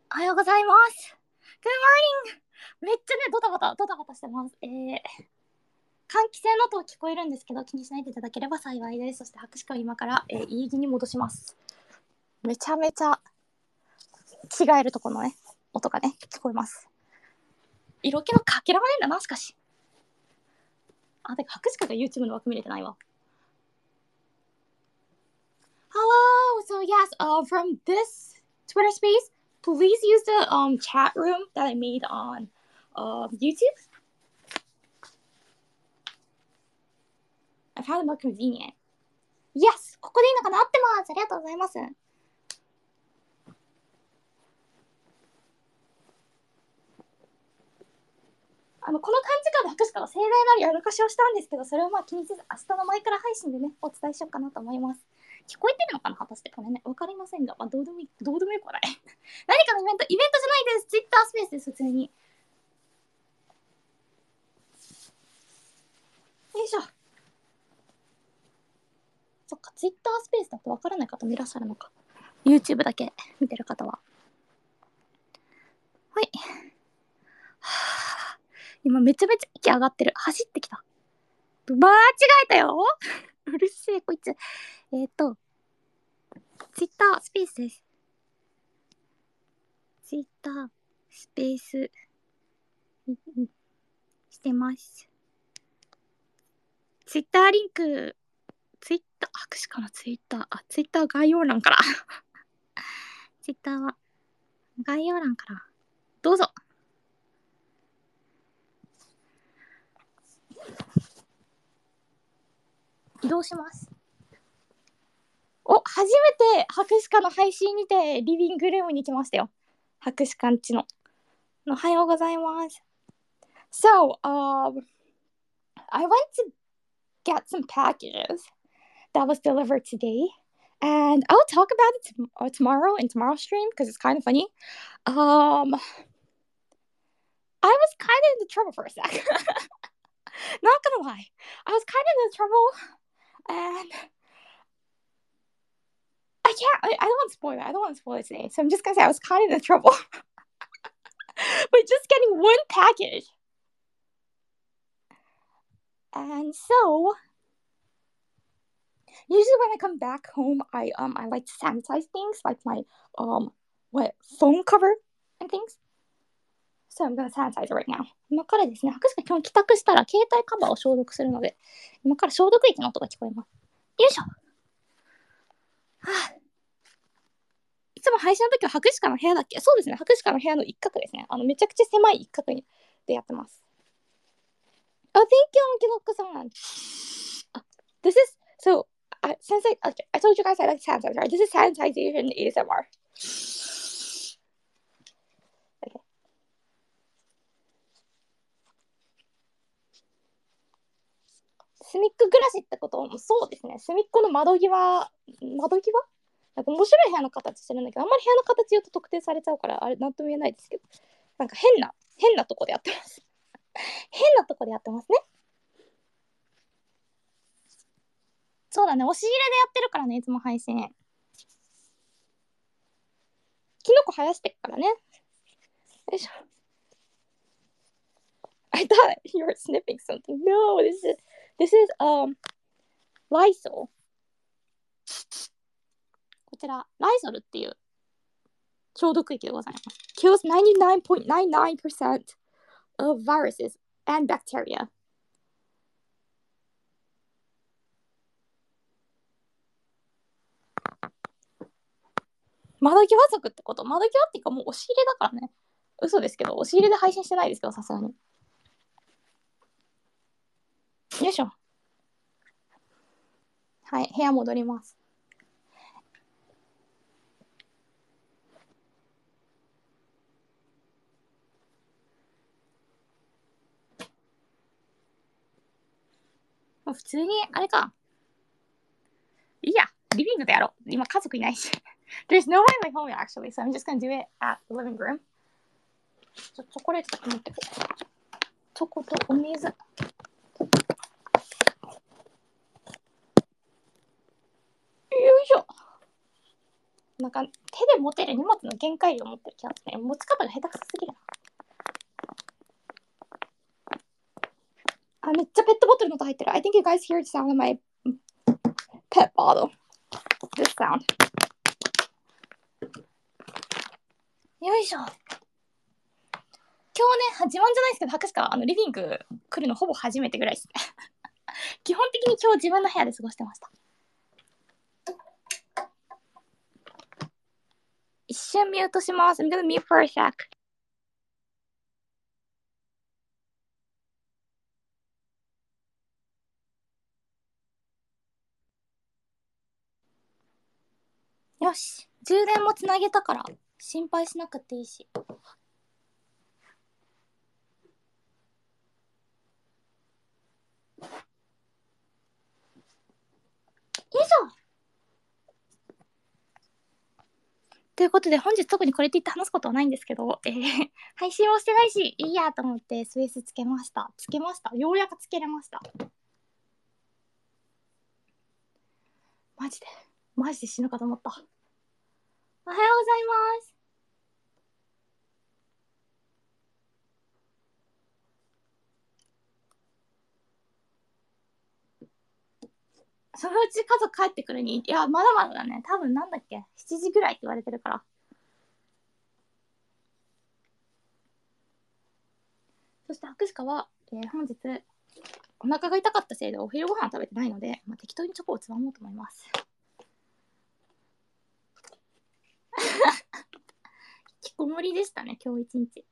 おはようございます。Good morning! めっちゃね、ドタバタしてます。換気扇の音聞こえるんですけど、気にしないでいただければ幸いです。そして拍手会今から、家着に戻します。めちゃめちゃ着替えるところのね、音がね、聞こえます。色気のかけらもねえんだな、しかし。あ、てか拍手会が YouTube の枠見れてないわ。Hello! So yes, from this Twitter space, please use the chat room that I made on YouTube. I found it more convenient. Yes! ここでいいのかな？合ってます。ありがとうございます。この感じから拍手から盛大なるやらかしをしたんですけど、それをまあ気にせず明日の前から配信でね、お伝えしようかなと思います。聞こえてるのかな果たしてこれね、わかりませんが、まあどうでもよくはない。何かのイベントじゃないです。Twitter スペースです、普通に。よいしょ。そっか、Twitter スペースだとわからない方もいらっしゃるのか。YouTube だけ見てる方は。はい。今めちゃめちゃ息上がってる。走ってきた。間違えたようるせえ、こいつ。Twitter スペースです。Twitter スペースしてます。Twitter リンク、Twitter、拍手かな Twitter。Twitter 概要欄から。Twitter は概要欄から。どうぞ。移動します。初めて博士課の配信にてリビングルームに来ましたよ。博士課んちの。おはようございます。So, I went to get some packages that was delivered today, and I'll talk about it tomorrow in tomorrow's stream because it's kind of funny. I was kind of in trouble for a sec. Not gonna lie, I was kind of in trouble, and I can't. I don't want to spoil it. I don't want to spoil it today, so I'm just gonna say I was kind of in trouble. But just getting one package. And so usually when I come back home, I like to sanitize things like my phone cover and things. So I'm gonna sanitize it right now. 今からですね、博士が今日帰宅したら携帯カバーを消毒するので、今から消毒液の音が聞こえます。よいしょ。いつも配信の時は博士課の部屋だっけ？そうですね、博士課の部屋の一角ですね。めちゃくちゃ狭い一角でやってます。Oh, thank you, キノコさん。This is, so, okay, I told you guys I like sanitizer, right? This is sanitization ASMR. Okay. 隅っこ暮らしってこともそうですね。隅っこの窓際なんか面白い部屋の形してるんだけど、あんまり部屋の形言うと特定されちゃうから、あれ、なんとも言えないですけど、なんか変なとこでやってます。変なとこでやってますね。そうだね、押し入れでやってるからね、いつも配信。キノコ生やしてっからね。よいしょ。I thought you were sniffing something. No, this is Lysol. こちら、ライソルっていう消毒液でございます。Kills 99.99% of viruses and bacteria. 窓際族ってこと？窓際っていうかもう押し入れだからね。嘘ですけど、押し入れで配信してないですけど、さすがに。よいしょ。はい、部屋戻ります。普通に、あれか。いいや、リビングでやろう。今家族いないし。There's no one in my home actually, so I'm just gonna do it at the living room. チョコレートだけ持ってくる。チョコとお水。よいしょ。 なんか手で持てる荷物の限界量を持ってる気がするね。持ち方が下手くそすぎるな。あ、めっちゃペットボトルの音入ってる。I think you guys hear the sound of my pet bottle. This sound. よいしょ。今日ね、自慢じゃないですけど、博士かリビング来るのほぼ初めてぐらいですね。基本的に今日自分の部屋で過ごしてました。一瞬ミュートします。I'm gonna mute for a sec. よし。充電もつなげたから心配しなくていいし。よいしょ。ということで本日特にこれって言って話すことはないんですけど、配信をしてないしいいやと思ってスペースつけました。ようやくつけれました。マジで死ぬかと思った。おはようございます。そのうち家族帰ってくるに、いや、まだまだだね。多分なんだっけ、7時ぐらいって言われてるから。そして博士かは、本日、お腹が痛かったせいでお昼ご飯食べてないので、適当にチョコをつまもうと思います。引きこもりでしたね、今日一日。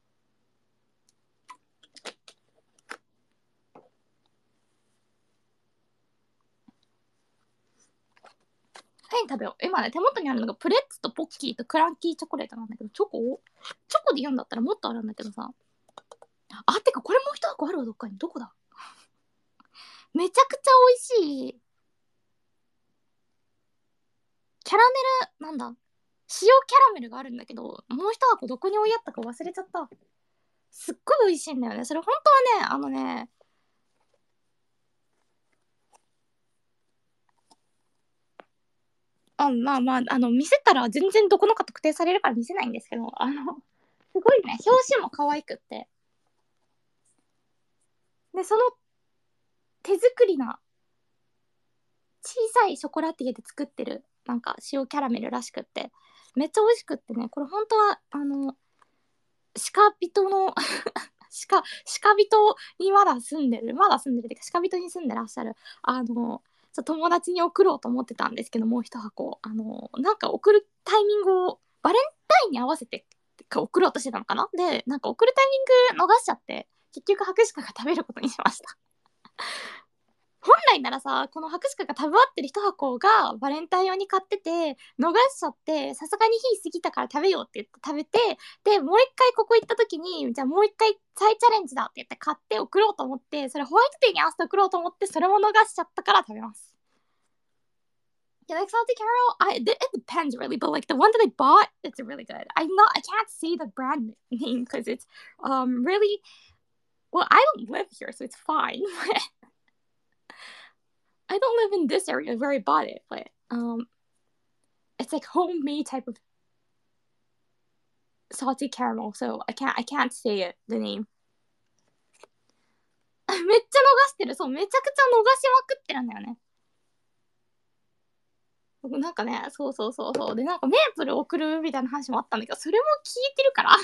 何食べよう。今ね、手元にあるのがプレッツとポッキーとクランキーチョコレートなんだけど、チョコで言うんだったらもっとあるんだけどさ。あ、てかこれもう一箱あるわ、どっかに。どこだ？めちゃくちゃ美味しい。キャラメル、なんだ、塩キャラメルがあるんだけど、もう一箱どこに置いあったか忘れちゃった。すっごい美味しいんだよね。それ本当はね、見せたら全然どこのか特定されるから見せないんですけど、すごいね、表紙も可愛くって。で、その手作りな小さいショコラティエで作ってる、なんか塩キャラメルらしくって、めっちゃ美味しくってね、これ本当は、鹿人の鹿人にまだ住んでるっていうか、鹿人に住んでらっしゃる、友達に送ろうと思ってたんですけど、もう一箱、なんか送るタイミングを、バレンタインに合わせて送ろうとしてたのかな。で、なんか送るタイミング逃しちゃって、結局博士かが食べることにしました。本来ならさ、この博士かが食べ終わってる一箱がバレンタイン用に買ってて、逃しちゃって、さすがに火過ぎたから食べようって言って食べて、で、もう一回ここ行った時に、じゃあもう一回再チャレンジだって言って買って送ろうと思って、それホワイトデーに合わせて送ろうと思って、それも逃しちゃったから食べます。Yeah, like salty caramel, it depends really, but like the one that I bought, it's really good. I can't say the brand name because it's really, well, I don't live here, so it's fine. I don't live in this area where I bought it, but it's like homemade type of salty caramel, so I can't say it, the name. めっちゃ逃してる。そう、めちゃくちゃ逃しまくってるんだよね。なんかね、そう。で、なんかメープル送るみたいな話もあったんだけど、それも聞いてるから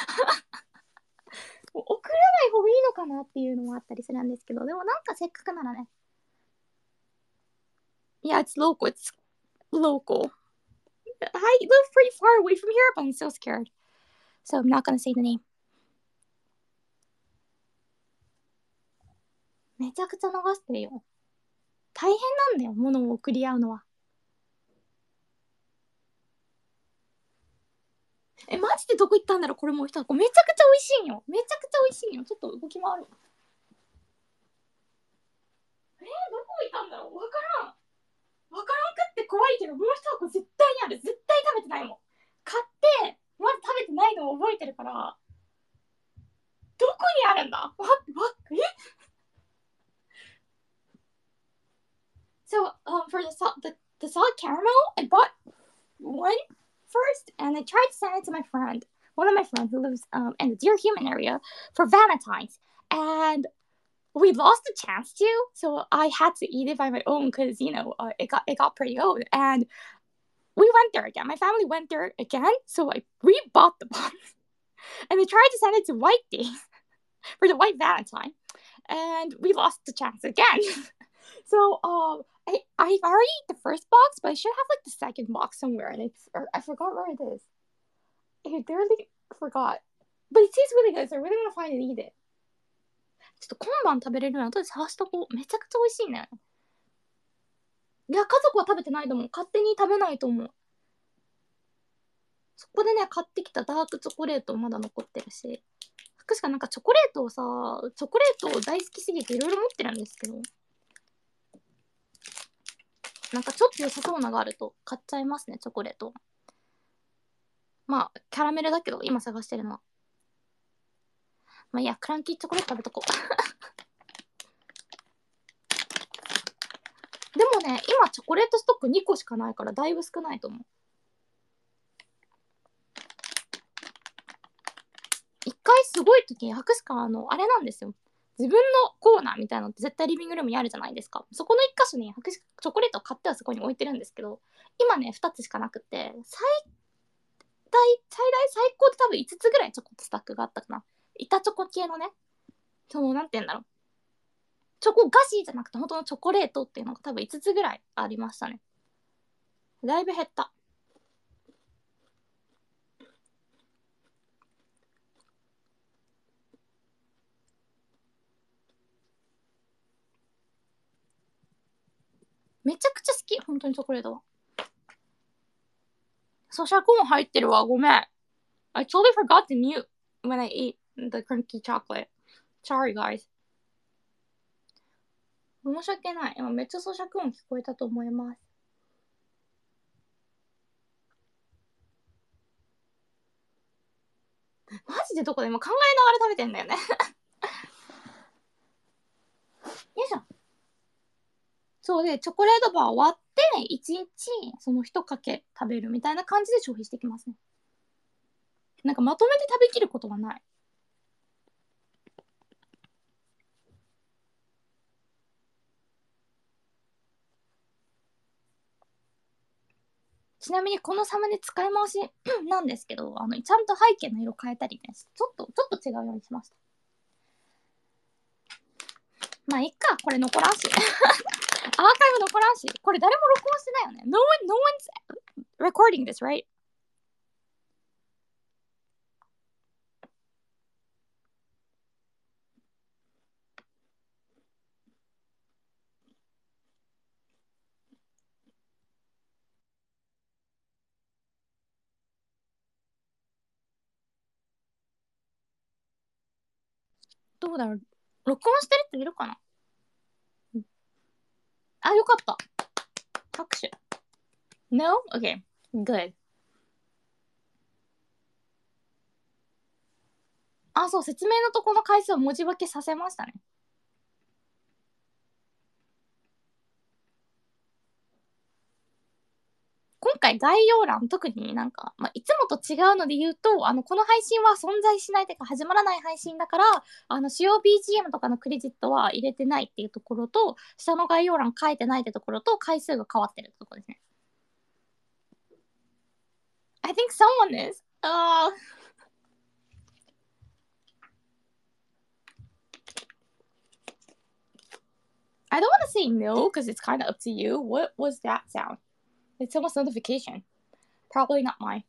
送らない方がいいのかなっていうのもあったりするんですけど、でもなんかせっかくならね。Yeah, it's local. It's local. I live pretty far away from here, but I'm so scared. So I'm not gonna say the name. めちゃくちゃ流してるよ。大変なんだよ、物を送り合うのは。マジでどこ行ったんだろう、これもう一箱。めちゃくちゃ美味しいんよ。めちゃくちゃ美味しいんよ。ちょっと動き回る。どこ行ったんだろう、わからん。わからんくって怖いけど、もう一箱絶対にある。絶対食べてないもん。買って、まだ食べてないのを覚えてるから、どこにあるんだSo, for the salt caramel, I bought one first, and I tried to send it to my friend, one of my friends who lives in the Dear Human area for Valentine's, and we lost the chance to, so I had to eat it by my own because it got pretty old, and we went there again. My family went there again, so I rebought the box, and I tried to send it to White Day for the White Valentine, and we lost the chance again. So I've already eaten the first box, but I should have like the second box somewhere, and I forgot where it is. I literally forgot. But it tastes really good, so I really want to find and eat it. ちょっと今晩食べれるの後で探しとこう。めちゃくちゃ美味しいね。いや、家族は食べてないと思う。勝手に食べないと思う。そこでね、買ってきたダークチョコレートまだ残ってるし。福しかなんかチョコレート大好きすぎていろいろ持ってるんですけど。なんかちょっと良さそうなのがあると買っちゃいますね、チョコレート。まあ、キャラメルだけど、今探してるのは。まあいいや、クランキーチョコレート食べとこう。でもね、今チョコレートストック2個しかないからだいぶ少ないと思う。一回すごい時に博士館あれなんですよ。自分のコーナーみたいなのって絶対リビングルームにあるじゃないですか。そこの一箇所に博士チョコレートを買ってはそこに置いてるんですけど、今ね、2つしかなくて、最高で多分5つぐらいチョコスタックがあったかな。板チョコ系のね、なんて言うんだろう。チョコ菓子じゃなくて本当のチョコレートっていうのが多分5つぐらいありましたね。だいぶ減った。めちゃくちゃ好き、本当にチョコレートは。咀嚼音入ってるわ、ごめん。I totally forgot to mute when I ate the crunchy chocolate. Sorry, guys. 申し訳ない。今めっちゃ咀嚼音聞こえたと思います。マジでどこで今考えながら食べてんだよね。よいしょ。そうで、チョコレートバー終わって、1日その1かけ食べるみたいな感じで消費してきますね。なんかまとめて食べきることはない。ちなみにこのサムネ使い回しなんですけど、ちゃんと背景の色変えたりね、ちょっと違うようにしました。まあいっか、これ残らんし。アーカイブ残らんし。これ誰も録音してないよね。No one's recording this, right? どうだろう。録音してる人いるかな。あ、よかった。拍手。No? Okay. Good. あ、そう、説明のとこの回数を文字化けさせましたね。今回概要欄、特になんか、いつもと違うので言うと、この配信は存在しないというか始まらない配信だから、使用 BGM とかのクレジットは入れてないっていうところと、下の概要欄書いてないってところと、回数が変わってるってところですね。I think someone is. I don't want to say no because it's kind of up to you. What was that sound? It's almost notification. Probably not mine.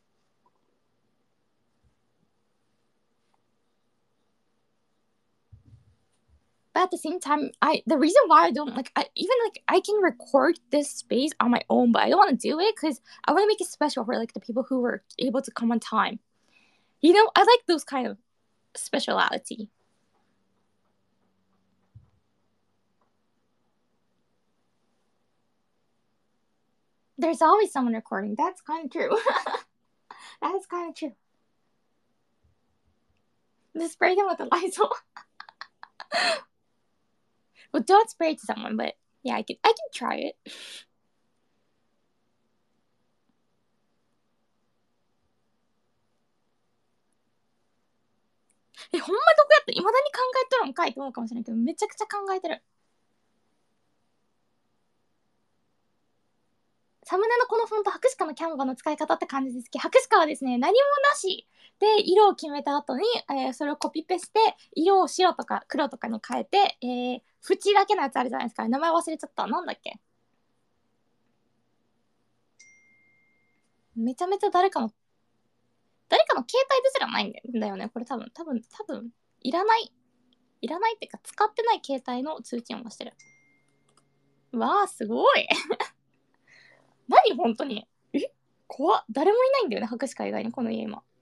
But at the same time, the reason why I don't I can record this space on my own, but I don't want to do it because I want to make it special for like the people who were able to come on time. You know, I like those kind of speciality. There's always someone recording. That's kind of true. That is kind of true. Just spray them with the Lysol. Well, don't spray it to someone, but yeah, I can try it. ほんまどこやって未だに考えとるんかいって思うかもしれないけど、めちゃくちゃ考えてる。サムネのこのフォント、博士課のキャンバの使い方って感じですけど、博士課はですね、何もなしで色を決めた後に、それをコピペして、色を白とか黒とかに変えて、縁だけのやつあるじゃないですか。名前忘れちゃった。なんだっけ。めちゃめちゃ誰かの携帯ですらないんだよね。これ多分、いらないっていうか、使ってない携帯の通知音がしてる。わー、すごい。何本当に。怖っ。誰もいないんだよね、博士課以外に、この家今。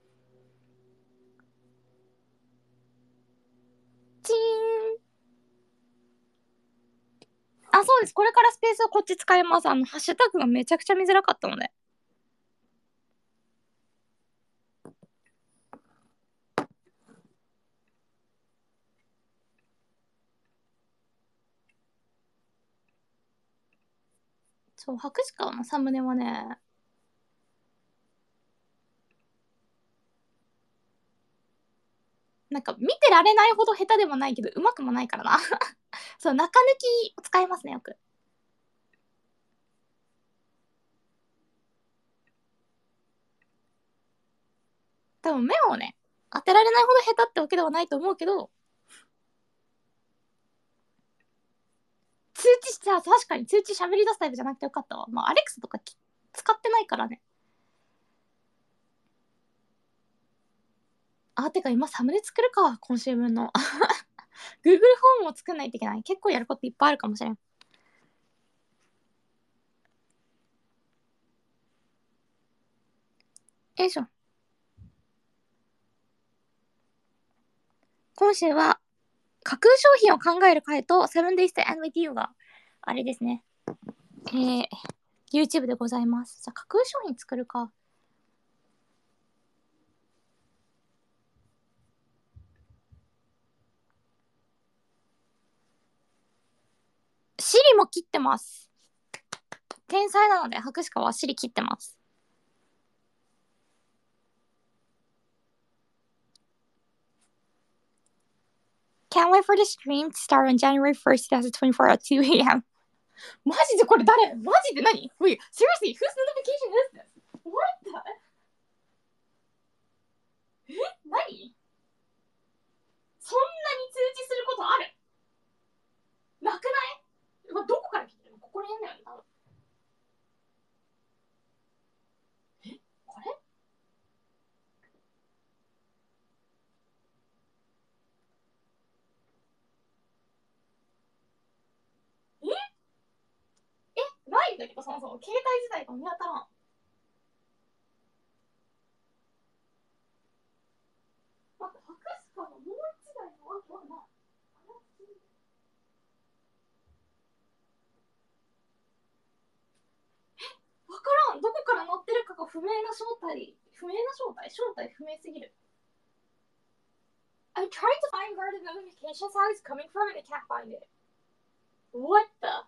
チーン。あ、そうです。これからスペースをこっち使います。ハッシュタグがめちゃくちゃ見づらかったので。そう、博士課のサムネはね、なんか見てられないほど下手でもないけど、うまくもないからな。そう、中抜きを使いますね、よく。多分目をね、当てられないほど下手ってわけではないと思うけど、通知して、確かに通知喋り出すタイプじゃなくてよかったわ。まあ、アレクサとか使ってないからね。てか今サムネ作るか、今週分の。Google フォームを作んないといけない。結構やることいっぱいあるかもしれん。よいしょ。今週は架空商品を考える会と 7days to end with you があれですね。YouTube でございます。じゃあ架空商品作るか。シリも切ってます。天才なので博士課はシリ切ってます。Can't wait for the stream to start on January 1st, 2024 at 2 a.m. マジでこれ誰？マジで何？ Wait, seriously, whose notification is this? What the? 何？そんなに通知することある？なくない？どこから来てるの？ここら辺だよね、多分。これ？ないんだけど、そもそも携帯自体が見当たらん。待って、博士課のもう一台のわけはない。わからん。どこから乗ってるかが不明な正体。不明すぎる。I'm trying to find where the notification sound is coming from and I can't find it. What the?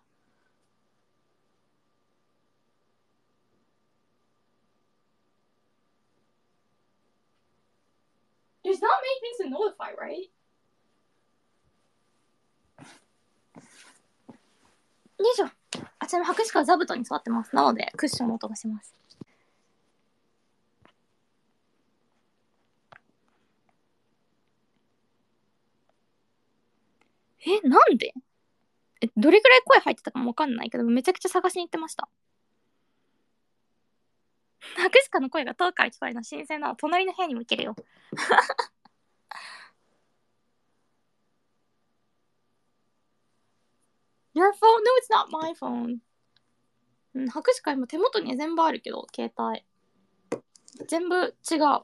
There's not many things to notify, right? よいしょ。ちなみに博士課は座布団に座ってます。なので、クッションの音がします。なんで？どれくらい声入ってたかもわかんないけど、めちゃくちゃ探しに行ってました。博士課の声が遠くから聞こえるの新鮮なの。隣の部屋にも行けるよ。Your phone? No, it's not my phone. 博士課今手元に全部あるけど、携帯。全部違う。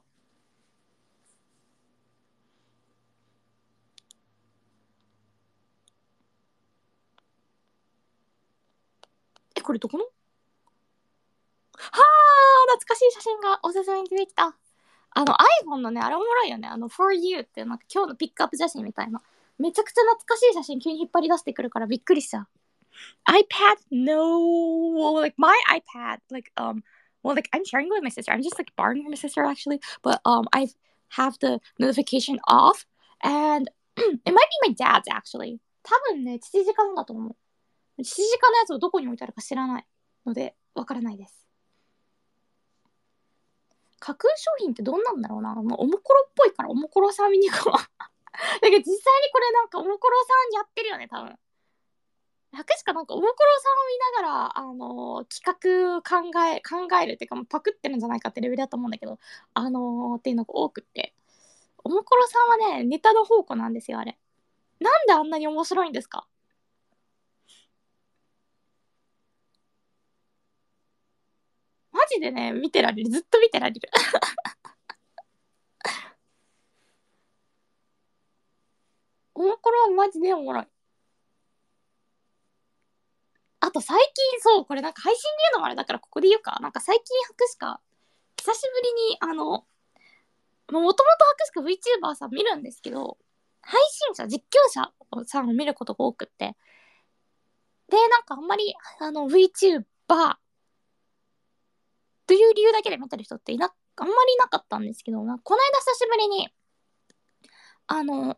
これどこの？はー、懐かしい写真がおすすめに出てきた。iPhone のね、あれおもろいよね。For You ってなんか今日のピックアップ写真みたいな。めちゃくちゃ懐かしい写真急に引っ張り出してくるからびっくりした。iPad? No. Like my iPad, like I'm sharing with my sister. I'm just like borrowing from my sister actually, but I have the notification off, And it might be my dad's actually. 多分ね、父親のだと思う。父親のやつをどこに置いてあるか知らないので、わからないです。架空商品ってどんなんだろうな。もうおもころっぽいからおもころさん見に行こう。だけど実際にこれなんかおもころさんやってるよね、多分。博士かなんかおもころさんを見ながら、企画考えるっていうか、もうパクってるんじゃないかってレベルだと思うんだけど、っていうのが多くって。おもころさんはね、ネタの宝庫なんですよ、あれ。なんであんなに面白いんですか？マジでね、見てられる。ずっと見てられる。おもころはマジでおもろい。あと最近、そう、これなんか配信で言うのもあれだからここで言うか。なんか最近博士か、久しぶりにもともと博士か VTuber さん見るんですけど、配信者、実況者さんを見ることが多くって。で、なんかあんまり、VTuber という理由だけで見てる人ってあんまりいなかったんですけど、この間久しぶりに、あの、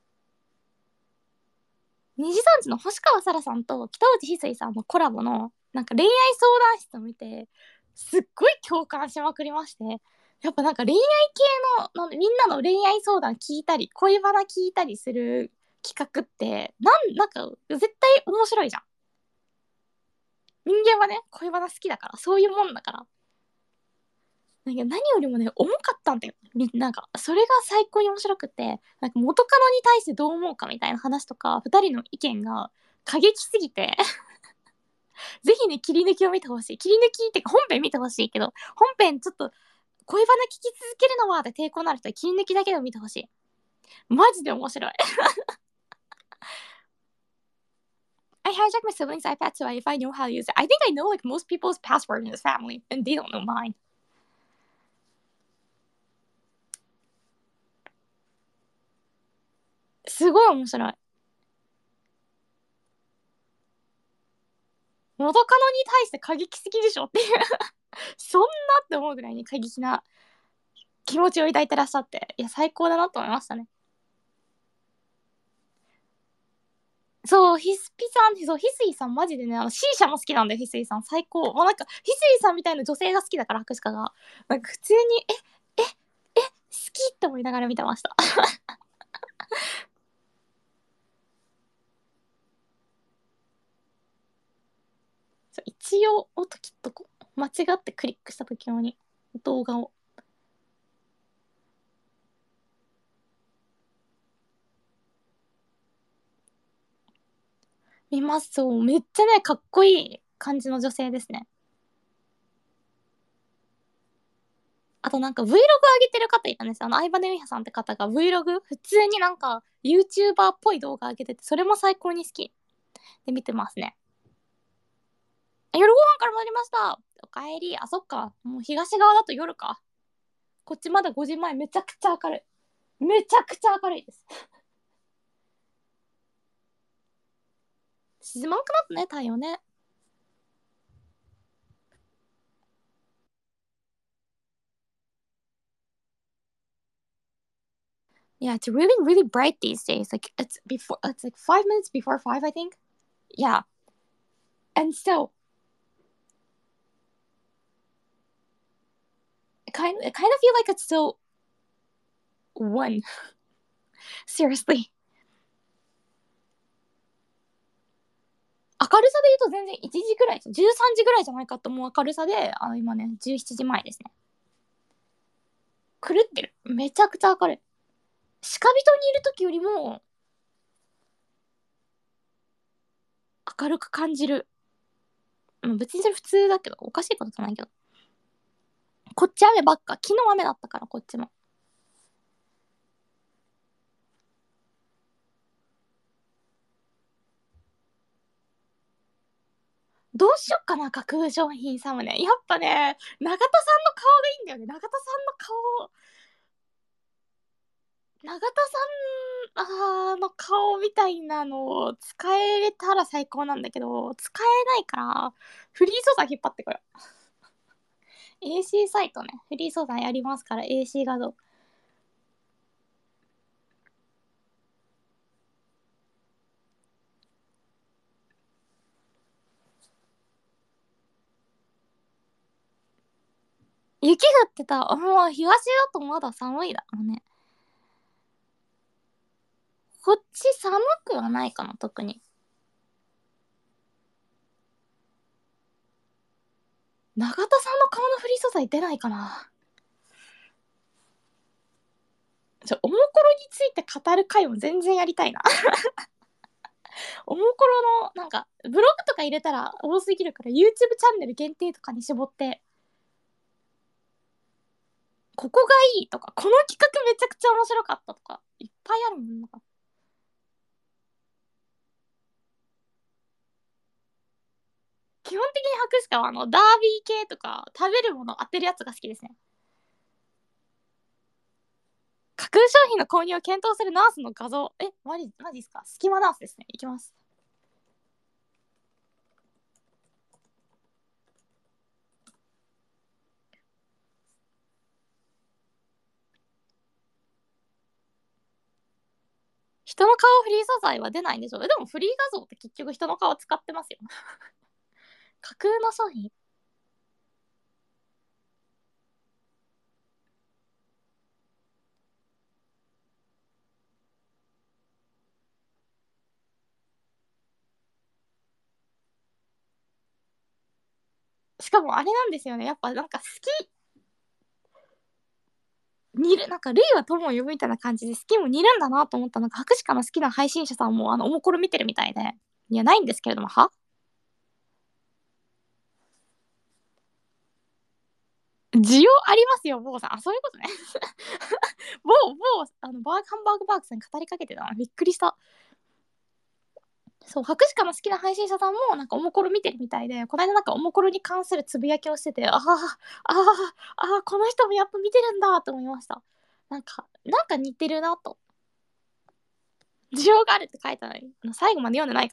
二次三次の星川沙羅さんと北内翡翠さんのコラボの、なんか恋愛相談室を見て、すっごい共感しまくりまして、やっぱなんか恋愛系の、みんなの恋愛相談聞いたり、恋バナ聞いたりする企画って、なんか絶対面白いじゃん。人間はね、恋バナ好きだから、そういうもんだから。何よりもね、重かったんだよ。なんか、それが最高に面白くて、なんか元カノに対してどう思うかみたいな話とか、二人の意見が過激すぎてぜひね、切り抜きを見てほしい。切り抜きってか本編見てほしいけど、本編ちょっと恋バナ聞き続けるのはって抵抗のある人は切り抜きだけでも見てほしい。マジで面白い。I hijacked my sibling's iPad so if I know how to use it. I think I know like most people's password in this family and they don't know mine. すごい面白い。元カノに対して過激すぎでしょっていうそんなって思うぐらいに過激な気持ちを抱いてらっしゃって、いや、最高だなと思いましたね。そう、ヒスピさん、そう、ヒスイさんマジでね、C 社も好きなんだよ、ヒスイさん。最高。もうなんか、ヒスイさんみたいな女性が好きだから、博士課が。なんか普通に、え、好きって思いながら見てました。一応、音切っとこう。間違ってクリックした時用に、動画を。見ます。そう、めっちゃね、かっこいい感じの女性ですね。あとなんか Vlog 上げてる方いたんですよ。相葉ねみはさんって方が Vlog 普通になんか YouTuber っぽい動画上げてて、それも最高に好きで見てますね。夜ご飯から戻りました。おかえり。あ、そっか。もう東側だと夜か。こっちまだ5時前。めちゃくちゃ明るい。めちゃくちゃ明るいです。沈まんくなったね、太陽ね。Yeah, it's really, really bright these days. Like it's like 5 minutes before five, I think. Yeah. And so I kind of feel like it's still one. Seriously. 明るさで言うと全然1時ぐらい、13時ぐらいじゃないかと思う明るさで、今ね、17時前ですね。狂ってる。めちゃくちゃ明るい。鹿人にいる時よりも明るく感じる。別にそれ普通だけど、おかしいことじゃないけど。こっち雨ばっか。昨日雨だったから、こっちも。どうしよっかな、架空商品サムネ。やっぱね、永田さんの顔がいいんだよね。永田さんの顔。永田さんの顔みたいなのを使えれたら最高なんだけど、使えないから、フリー素材引っ張ってこよう。AC サイトね。フリー素材ありますから、AC 画像。 雪降ってた。もう東だとまだ寒いだもんね。こっち寒くはないかな、特に。永田さんの顔のフリー素材出ないかな。おもころについて語る回も全然やりたいな。おもころの、なんか、ブログとか入れたら多すぎるから、YouTube チャンネル限定とかに絞って、ここがいいとか、この企画めちゃくちゃ面白かったとか、いっぱいあるもんな。基本的に博士課はダービー系とか食べるもの当てるやつが好きですね。架空商品の購入を検討するナースの画像。マジですか？隙間ナースですね。いきます。人の顔フリー素材は出ないんでしょ？でもフリー画像って結局人の顔使ってますよ。架空の商品。しかもあれなんですよね。やっぱなんか好き、似る、なんか類は友を呼ぶみたいな感じで好きも似るんだなと思ったのが、博士課の好きな配信者さんもおもころ見てるみたいで。いや、ないんですけれども、需要ありますよ、坊さん。あ、そういうことね。ハンバーグバーグさんに語りかけてたな。びっくりした。そう、博士課の好きな配信者さんもなんかおもころ見てるみたいで、この間なんかおもころに関するつぶやきをしてて、この人もやっぱ見てるんだと思いました。なんか似てるなと。需要があるって書いてある。最後まで読んでないから。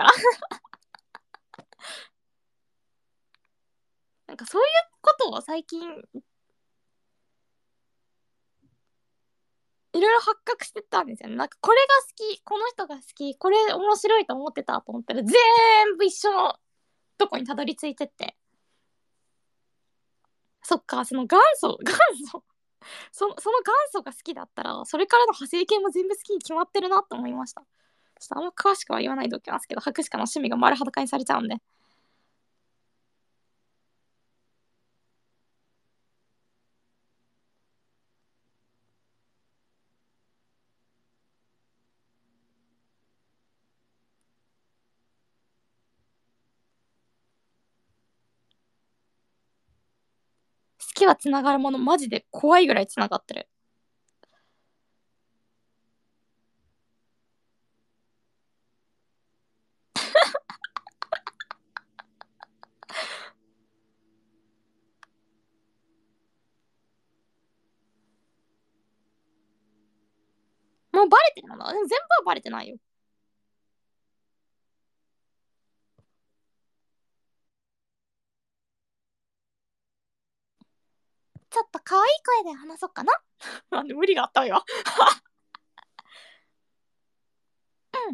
なんかそういうことを最近いろいろ発覚してたんですよね。なんかこれが好き、この人が好き、これ面白いと思ってたと思ったら全部一緒のとこにたどり着いてって。そっか、その元祖その元祖が好きだったら、それからの派生系も全部好きに決まってるなと思いました。ちょっとあんま詳しくは言わないでおきますけど、博士課の趣味が丸裸にされちゃうんで。好きはつながるもの、マジで怖いぐらいつながってる。もうバレてるのだ。でも全部はバレてないよ。ちょっと可愛い声で話そうかな。なんで無理があったわよ。うん。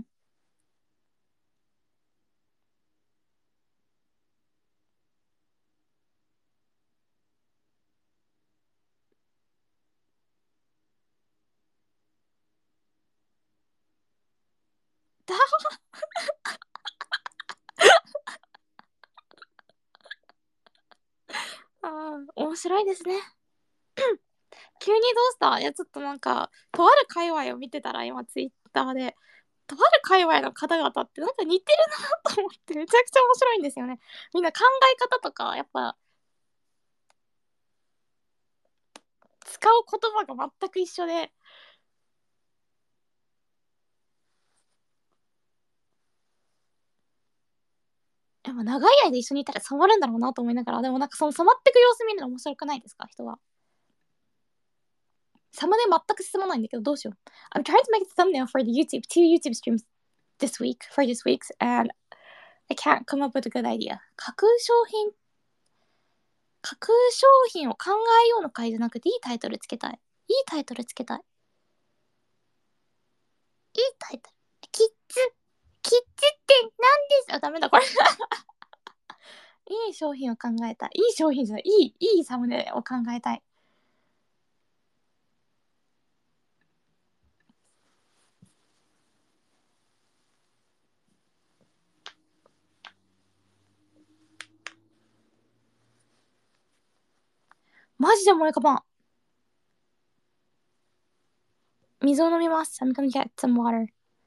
だ面白いですね。急にどうした？いや、ちょっとなんか、とある界隈を見てたら、今ツイッターで、とある界隈の方々ってなんか似てるなと思ってめちゃくちゃ面白いんですよね。みんな考え方とか、やっぱ、使う言葉が全く一緒で、やっぱ長い間一緒にいたら染まるんだろうなと思いながら、でもなんかその染まってく様子見るの面白くないですか、人は。サムネ全く進まないんだけど、どうしよう。I'm trying to make a thumbnail for the two YouTube streams for this week, and I can't come up with a good idea. 架空商品を考えようの回じゃなくて、いいタイトルつけたい。いいタイトルつけたい。いいタイトル。キッズ。キッズって何ですダメだ、これ。いい商品を考えたい。いい商品じゃない。いいサムネを考えたい。 マジで思い浮かばん。水を飲みます。I'm gonna get some water.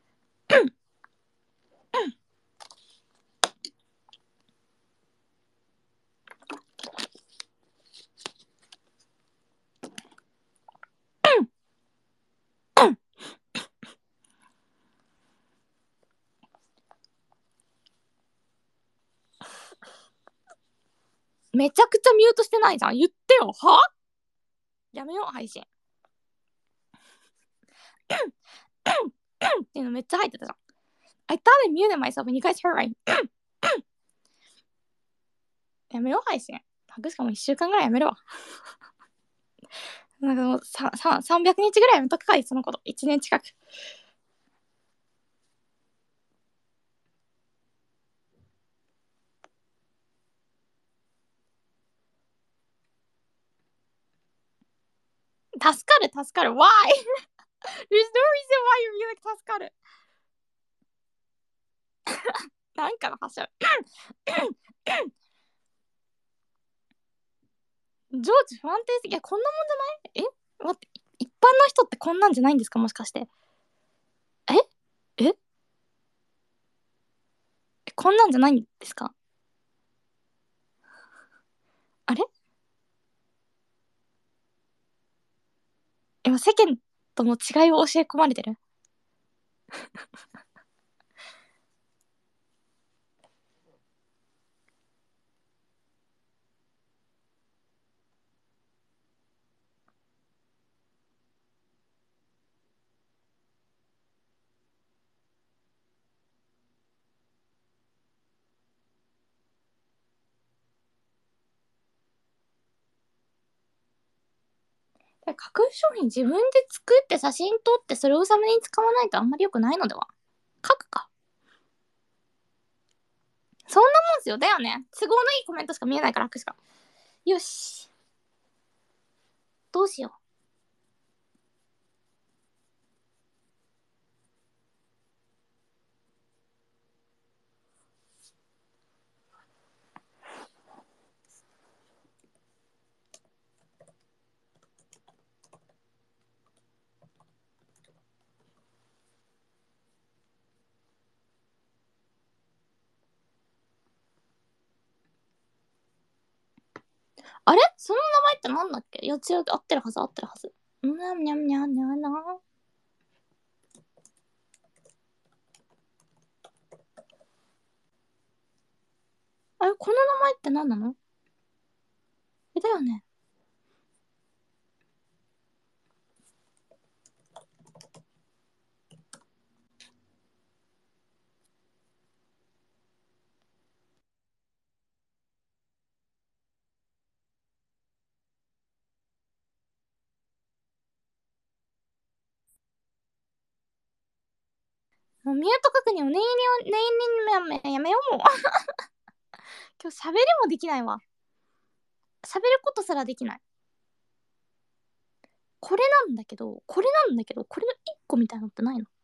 めちゃくちゃミュートしてないじゃん。言ってよ。はやめよう、配信。っていうのめっちゃ入ってたじゃん。I thought I muted myself and you guys heard right. やめよう、配信。しかも1週間ぐらいやめるわ。なんかもう300日ぐらいやめとくかい、そのこと。1年近く。助かる、助かる。Why? There's no reason why you're like 助かる。なんかの発射。ジョージ不安定すぎ。いや、こんなもんじゃない？待って、一般の人ってこんなんじゃないんですか、もしかして。えこんなんじゃないんですか？あれ今世間との違いを教え込まれてる？架空商品自分で作って写真撮ってそれをサムネに使わないとあんまり良くないのでは？書くか。そんなもんすよ。だよね。都合のいいコメントしか見えないから書くしか。よし。どうしよう。あれその名前ってなんだっけ？いや、違う、合ってるはず、合ってるはず。にゃんにゃんにゃんにゃんな。あれこの名前って何なの？だよね。もうミュート確認を念入りを、やめようもう。今日喋りもできないわ。喋ることすらできない。これなんだけど、これの一個みたいなのってないの？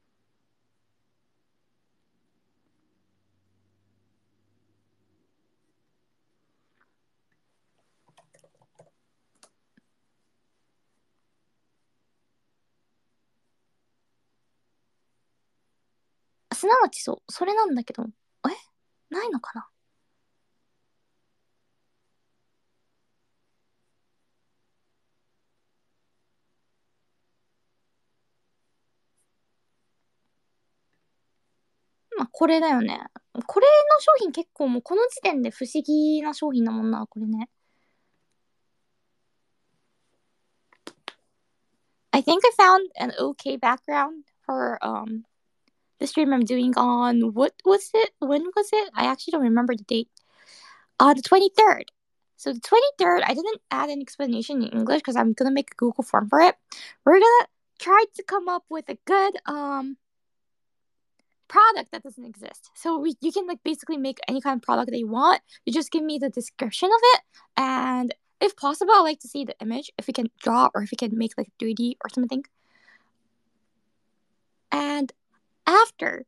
すなわちそう、それなんだけど、ないのかな？まあ、これだよね。これの商品結構もうこの時点で不思議な商品だもんな、これね。I think I found an okay background for the stream I'm doing on what was it? When was it? I actually don't remember the date. The 23rd. So the 23rd, I didn't add an explanation in English because I'm gonna make a Google form for it. We're gonna try to come up with a good product that doesn't exist. So you can like basically make any kind of product that you want. You just give me the description of it, and if possible, I like to see the image if we can draw or if we can make like 3D or something. And after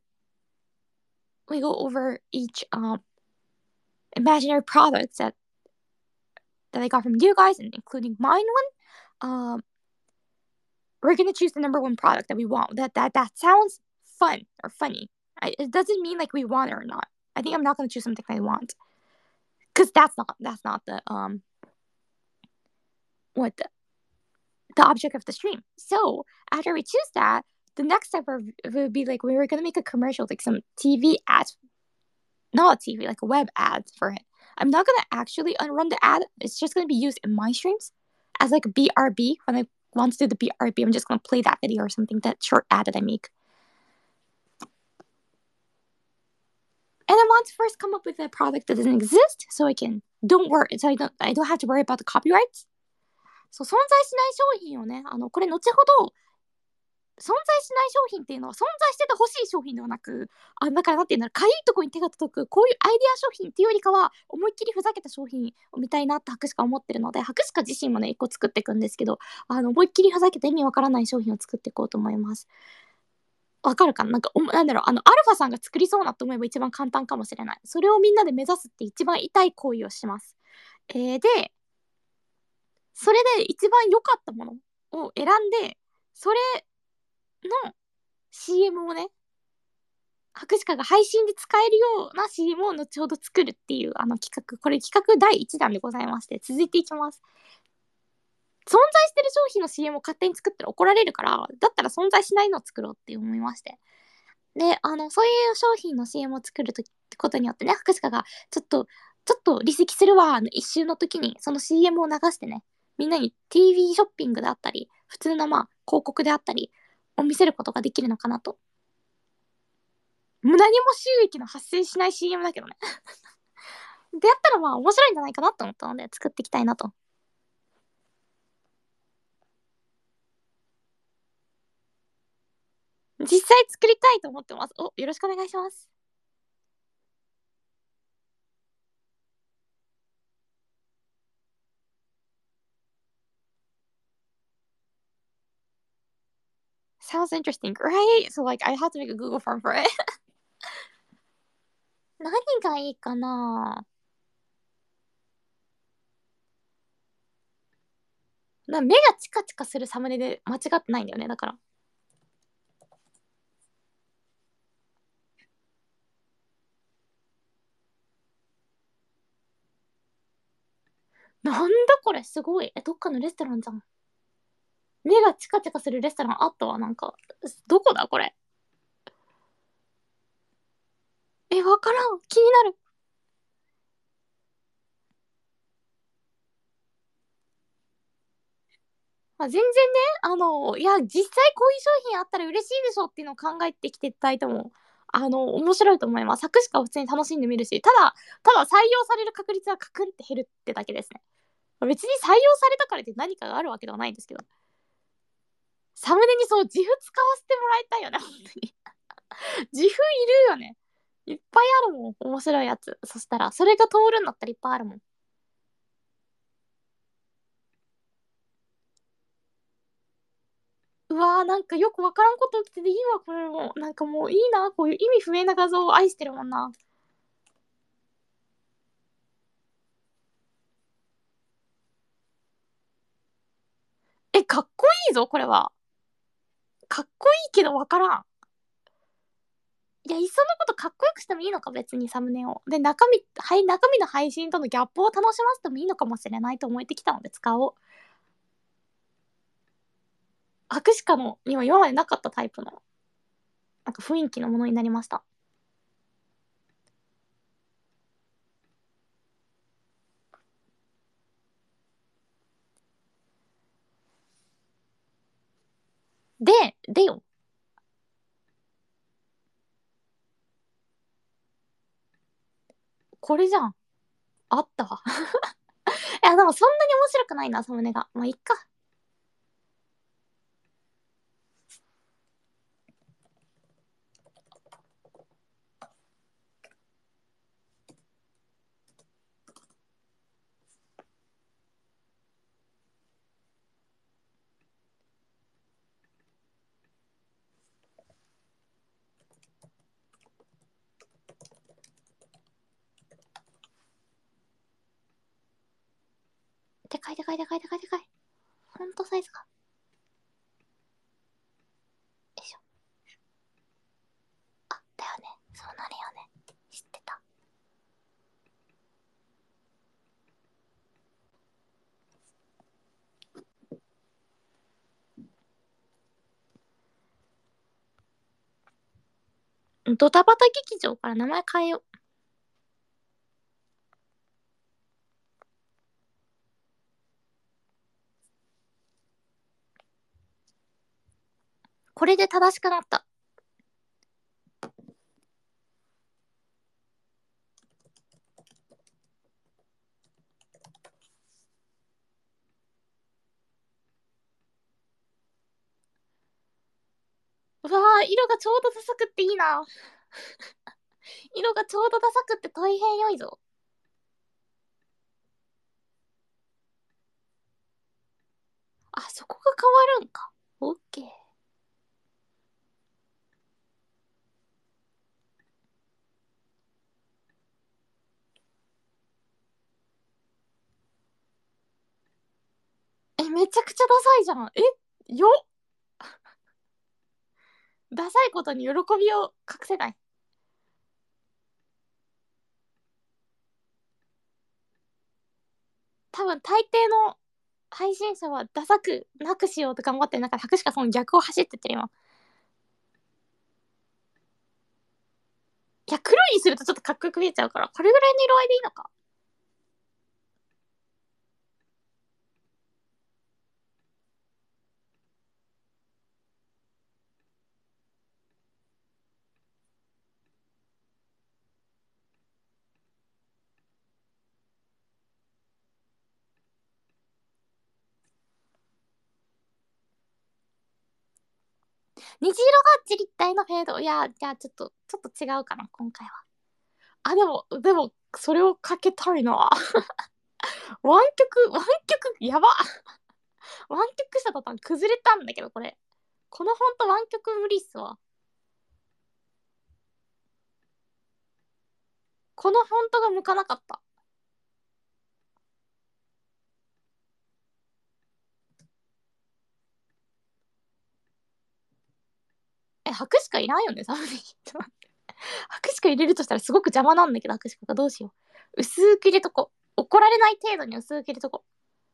we go over each imaginary products that that I got from you guys, and including mine one, we're gonna choose the number one product that we want. That sounds fun or funny. It doesn't mean like we want it or not. I think I'm not gonna choose something I want, because that's not the what the object of the stream. So after we choose that, the next step would be like we were gonna make a commercial, like some TV ads, not TV, like a web ads for it. I'm not gonna actually run the ad. It's just gonna be used in my streams as like a BRB. When I want to do the BRB, I'm just gonna play that video or something, that short ad that I make. And I want to first come up with a product that doesn't exist, so I don't have to worry about the copyrights. そう、存在しない商品をね、これ後ほど、存在しない商品っていうのは存在しててほしい商品ではなく、だからなんていうんだろう、かゆいとこに手が届く、こういうアイデア商品っていうよりかは、思いっきりふざけた商品を見たいなって博士が思ってるので、博士家自身もね、一個作っていくんですけど、思いっきりふざけた意味わからない商品を作っていこうと思います。わかるかな、なんか、なんだろう、アルファさんが作りそうなと思えば一番簡単かもしれない。それをみんなで目指すって一番痛い行為をします。で、それで一番良かったものを選んで、それの CM をね、博士課が配信で使えるような CM を後ほど作るっていう企画、これ企画第1弾でございまして、続いていきます。存在してる商品の CM を勝手に作ったら怒られるから、だったら存在しないのを作ろうって思いまして。で、そういう商品の CM を作ることによってね、博士課がちょっと離席するわ一周の時に、その CM を流してね、みんなに TV ショッピングであったり、普通の広告であったりを見せることができるのかなと。何も収益の発生しない CM だけどね。でやったら面白いんじゃないかなと思ったので作っていきたいなと。実際作りたいと思ってます。よろしくお願いします。Sounds interesting, right? So like I have to make a Google form for it. 何がいいかな。目がチカチカするサムネで間違ってないんだよね、だから。なんだこれ、すごい。どっかのレストランじゃん。目がチカチカするレストランあったわ、なんか。どこだこれ。わからん。気になる。全然ね、いや、実際こういう商品あったら嬉しいでしょっていうのを考えてきていただいても、面白いと思います。作詞家は普通に楽しんでみるし、ただ採用される確率はカクンって減るってだけですね。別に採用されたからって何かがあるわけではないんですけど。サムネにそう、自負使わせてもらいたいよね、本当に。自負いるよね。いっぱいあるもん、面白いやつ。そしたら、それが通るんだったらいっぱいあるもん。うわー、なんかよくわからんこと起きてていいわ、これも。なんかもういいな、こういう意味不明な画像を愛してるもんな。かっこいいぞ、これは。かっこいいけどわからん。いや、いっそのことかっこよくしてもいいのか、別にサムネを。で、中身の配信とのギャップを楽しませてもいいのかもしれないと思えてきたので使おう。アクシカのには今までなかったタイプの、なんか雰囲気のものになりました。でよ。これじゃん。あったわ。いや、でもそんなに面白くないな、サムネが。まあ、いっか。 でかいでかいでかいでかいでかい。フォントサイズが。よいしょ。あ、だよね。そうなるよね。知ってた。ドタバタ劇場から名前変えよう。これで正しくなった。うわー、色がちょうどダサくっていいな。色がちょうどダサくって大変良いぞ。あ、そこが変わるんか。オッケー。めちゃくちゃダサいじゃん。よっ。ダサいことに喜びを隠せない。多分大抵の配信者はダサくなくしようと頑張ってる中で、博士かその逆を走ってってる今。いや、黒にするとちょっとかっこよく見えちゃうから、これぐらいの色合いでいいのか。虹色がチリッ体のフェード。いや、じゃあちょっと違うかな、今回は。あ、でも、それをかけたいな。湾曲、やば。湾曲した途端崩れたんだけど、これ。このフォント湾曲無理っすわ。このフォントが向かなかった。白しかいらんよね、サムネイル。白しか入れるとしたらすごく邪魔なんだけど、白しかがどうしよう。薄く入れとこ。怒られない程度に薄く入れとこ。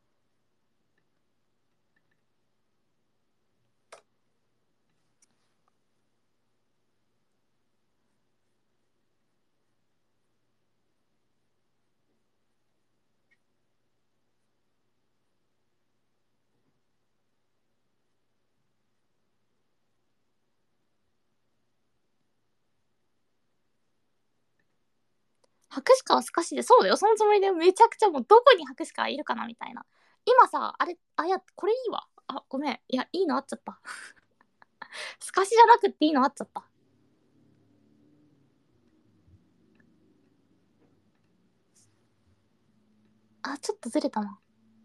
白しかは透かしで、そうだよ、そのつもりでめちゃくちゃもうどこに白しかいるかなみたいな。今さ、あれ、いや、これいいわ。あ、ごめん。いや、いいのあっちゃった。透かしじゃなくっていいのあっちゃった。あ、ちょっとずれたな。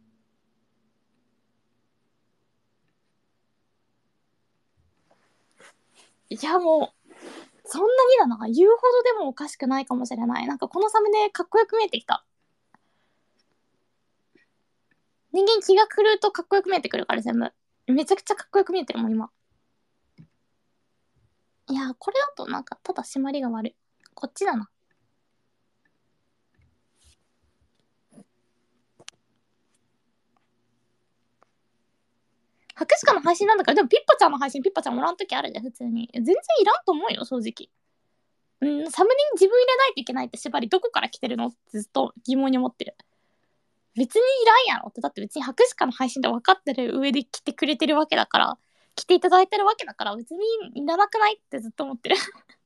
いや、もう、そんなにだな。言うほどでもおかしくないかもしれない。なんかこのサムネかっこよく見えてきた。人間気が狂うとかっこよく見えてくるから全部。めちゃくちゃかっこよく見えてるもん、今。いや、これだとなんかただ締まりが悪い。こっちだな。博士課の配信なんだから、でもピッパちゃんの配信、ピッパちゃんもらうときあるじゃん、普通に。全然いらんと思うよ、正直。サムネに自分入れないといけないって縛り、どこから来てるのってずっと疑問に思ってる。別にいらんやろって、だって別に博士課の配信で分かってる上で来てくれてるわけだから、来ていただいてるわけだから、別にいらなくないってずっと思ってる。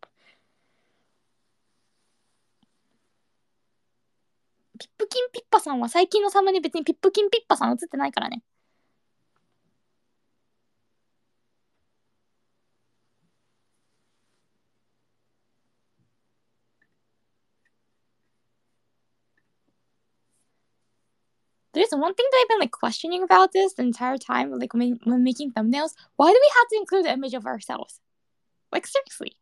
ピップキンピッパさんは最近のサムネ別にピップキンピッパさん映ってないからね。There's one thing that I've been like questioning about this the entire time, like when making thumbnails. Why do we have to include the image of ourselves? Like seriously.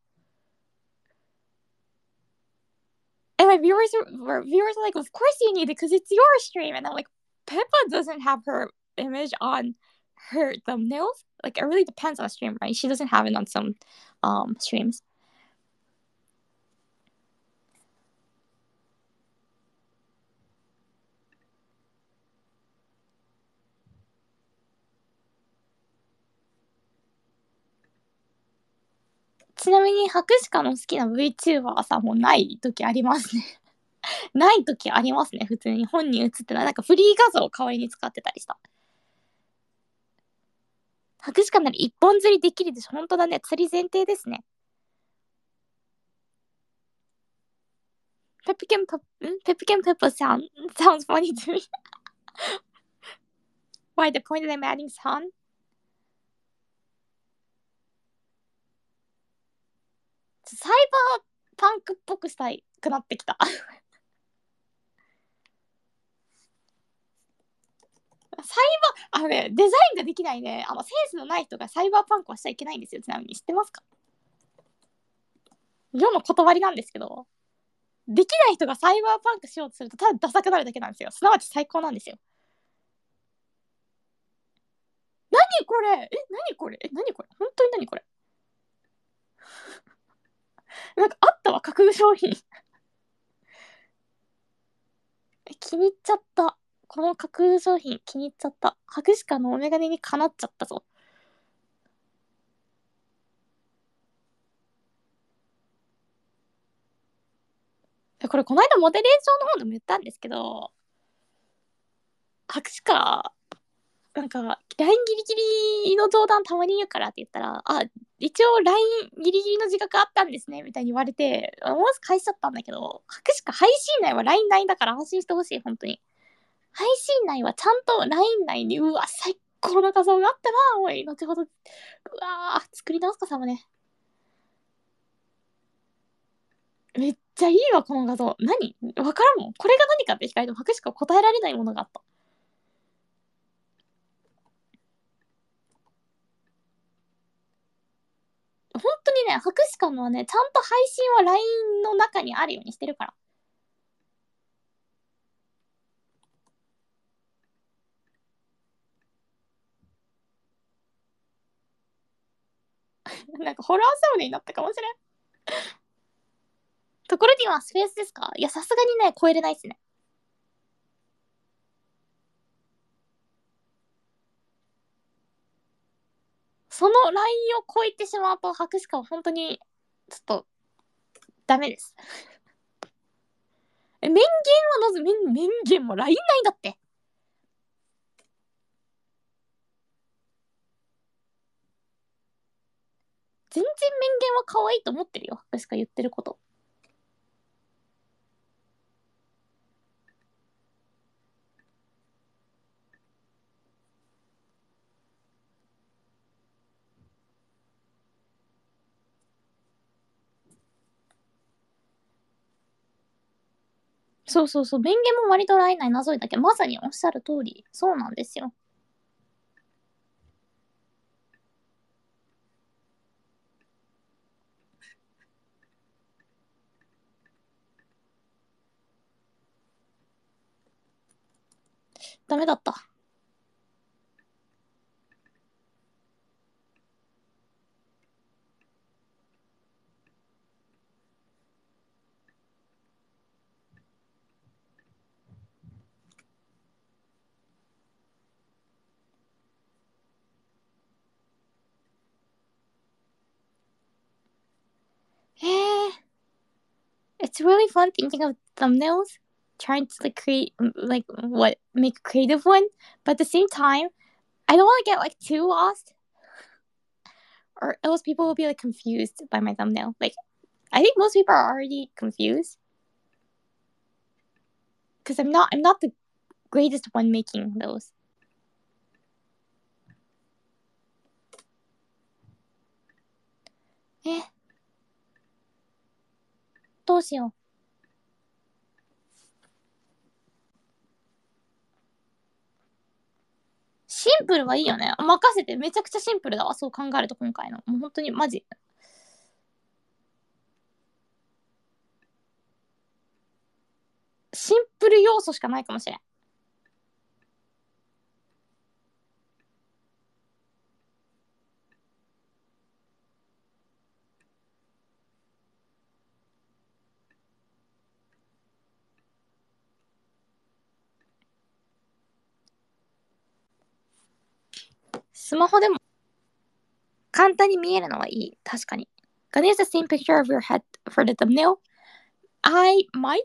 And my viewers are like, of course you need it because it's your stream. And I'm like, Peppa doesn't have her image on her thumbnails. Like, it really depends on the stream, right? She doesn't have it on some streams. ちなみに、博士課の好きな VTuber さんもない時ありますね。ない時ありますね、普通に。本人映ってない。なんかフリー画像を代わりに使ってたりした。博士課なら一本釣りできるでしょ。本当だね。釣り前提ですね。Peppa sounds funny to me. Why the point that I'm adding son? サイバーパンクっぽくしたいくなってきた。サイバー、ね、デザインができないね、センスのない人がサイバーパンクはしちゃいけないんですよ。ちなみに知ってますか？世の断りなんですけど、できない人がサイバーパンクしようとするとただダサくなるだけなんですよ。すなわち最高なんですよ。何これ何これ何これ本当に何これなんかあったわ、架空商品。気に入っちゃった。この架空商品気に入っちゃった。博士課のお眼鏡にかなっちゃったぞ。これこの間モデレーションの方でも言ったんですけど、博士課なんか LINE ギリギリの冗談たまに言うからって言ったら、一応 LINE ギリギリの自覚あったんですねみたいに言われて、思わず返しちゃったんだけど、博士課配信内は LINE 内だから安心してほしい。本当に配信内はちゃんと LINE 内に、うわ最高の画像があったな。おい後ほど作り直すかさもね。めっちゃいいわこの画像。何わからんもん。これが何かって聞かれても博士課答えられないものがあった。本当にね、博士館のはね、ちゃんと配信は LINE の中にあるようにしてるから。なんかホラーサウナになったかもしれん。ところで今スペースですか？いや、さすがにね、超えれないっすね。そのラインを超えてしまうと、博士館は本当に、ちょっと、ダメです。面言はなぜ、面言もラインないんだって。全然面言は可愛いと思ってるよ。博士が言ってること。そうそうそう。面言も割とライン内なぞいだけど、まさにおっしゃる通り。そうなんですよ。ダメだった。へえ。It's really fun thinking of thumbnails, trying to like create make a creative one, but at the same time, I don't want to get like too lost, or else people will be like confused by my thumbnail. Like, I think most people are already confused because I'm not the greatest one making those. どうしよう。シンプルはいいよね。任せて。めちゃくちゃシンプルだわ。そう考えると今回の。もう本当にマジ。シンプル要素しかないかもしれん。 スマホでも簡単に見えるのはいい。確かに。Gonna use the same picture of your head for the thumbnail? I might?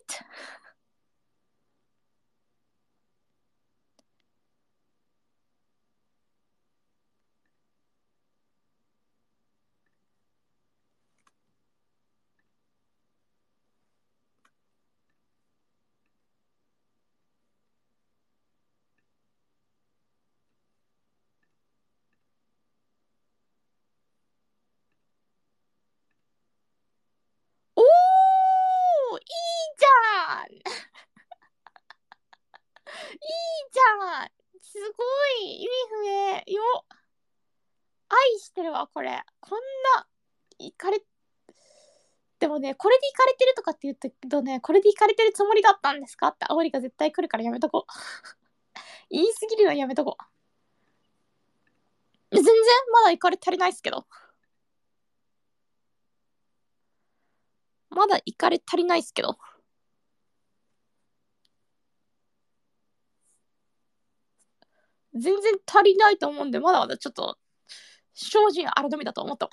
おー、いいじゃん、いいじゃん、すごい、意味不明よ。愛してるわ、これ。こんな、いかれ、でもね、これでいかれてるとかって言ったけどね、これでいかれてるつもりだったんですかって煽りが絶対来るからやめとこう。言い過ぎるのはやめとこう。全然まだいかれ足りないっすけど。まだいかれ足りないっすけど。全然足りないと思うんで、まだまだちょっと、精進あるのみだと思ってます。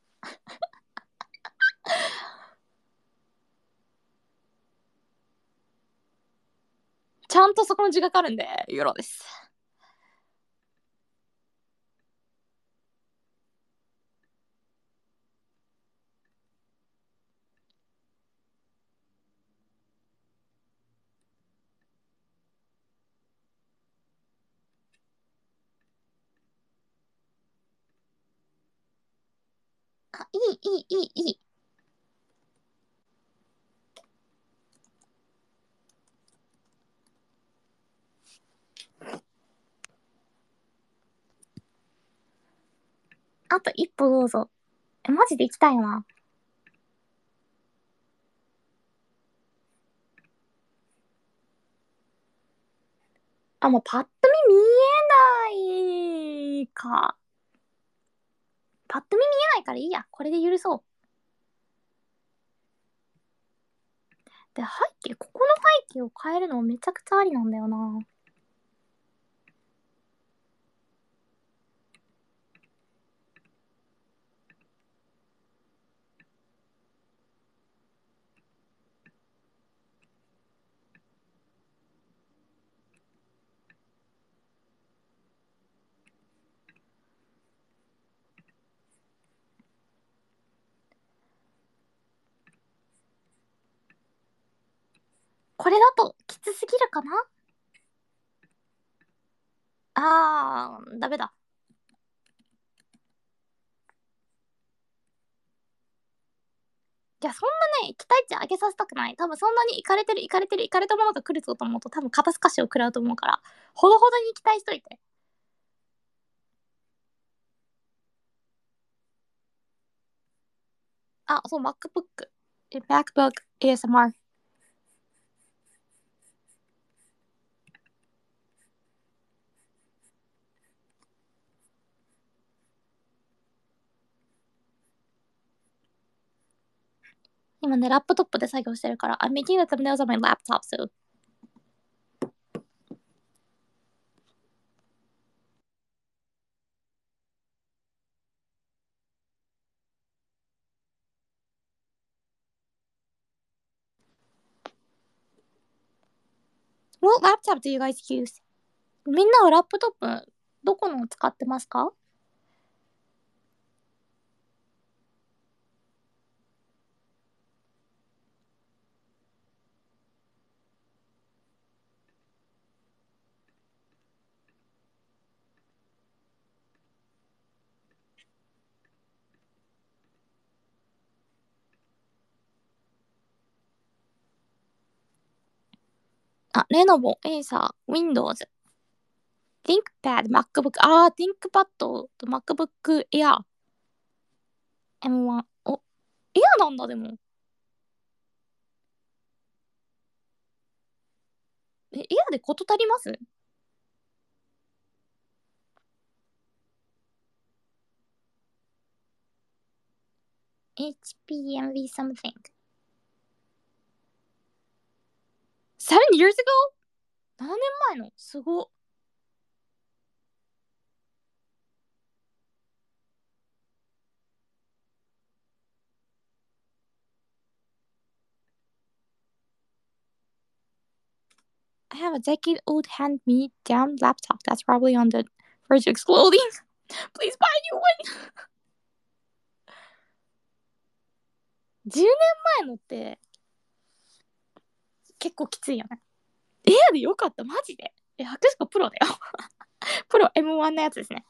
ちゃんとそこの自覚あるんで、ユーロです。あ、いい、いい、いい、いい。あと一歩どうぞ。マジで行きたいな。あ、もうパッと見見えないか。パッと見見えないからいいや。これで許そう。で、背景、ここの背景を変えるのめちゃくちゃありなんだよな。これだときつすぎるかな。ダメだ。じゃあそんなね、期待値上げさせたくない。多分そんなにイかれてる、イかれてる、イかれたものが来ると思うと多分肩透かしを食らうと思うから、ほどほどに期待しといて。あ、そう、MacBook。MacBook ASMR。今ね、ラップトップで作業してるから、I'm making the thumbnails on my laptop, so what laptop do you guys use? みんなはラップトップ、どこのを使ってますか？あ、レノボ、エイサー、Windows、ThinkPad、MacBook、ThinkPad と MacBook Air、M1。お、エアなんだ、でも。エアでこと足ります？ HPMV something. 7 years ago? 7年前のすご。 I have a decade-old hand-me-down laptop that's probably on the verge of exploding. Please buy a new one. 10年前のって結構きついよね。エアでよかった、マジで。博士かプロだよ。プロ M1 のやつですね。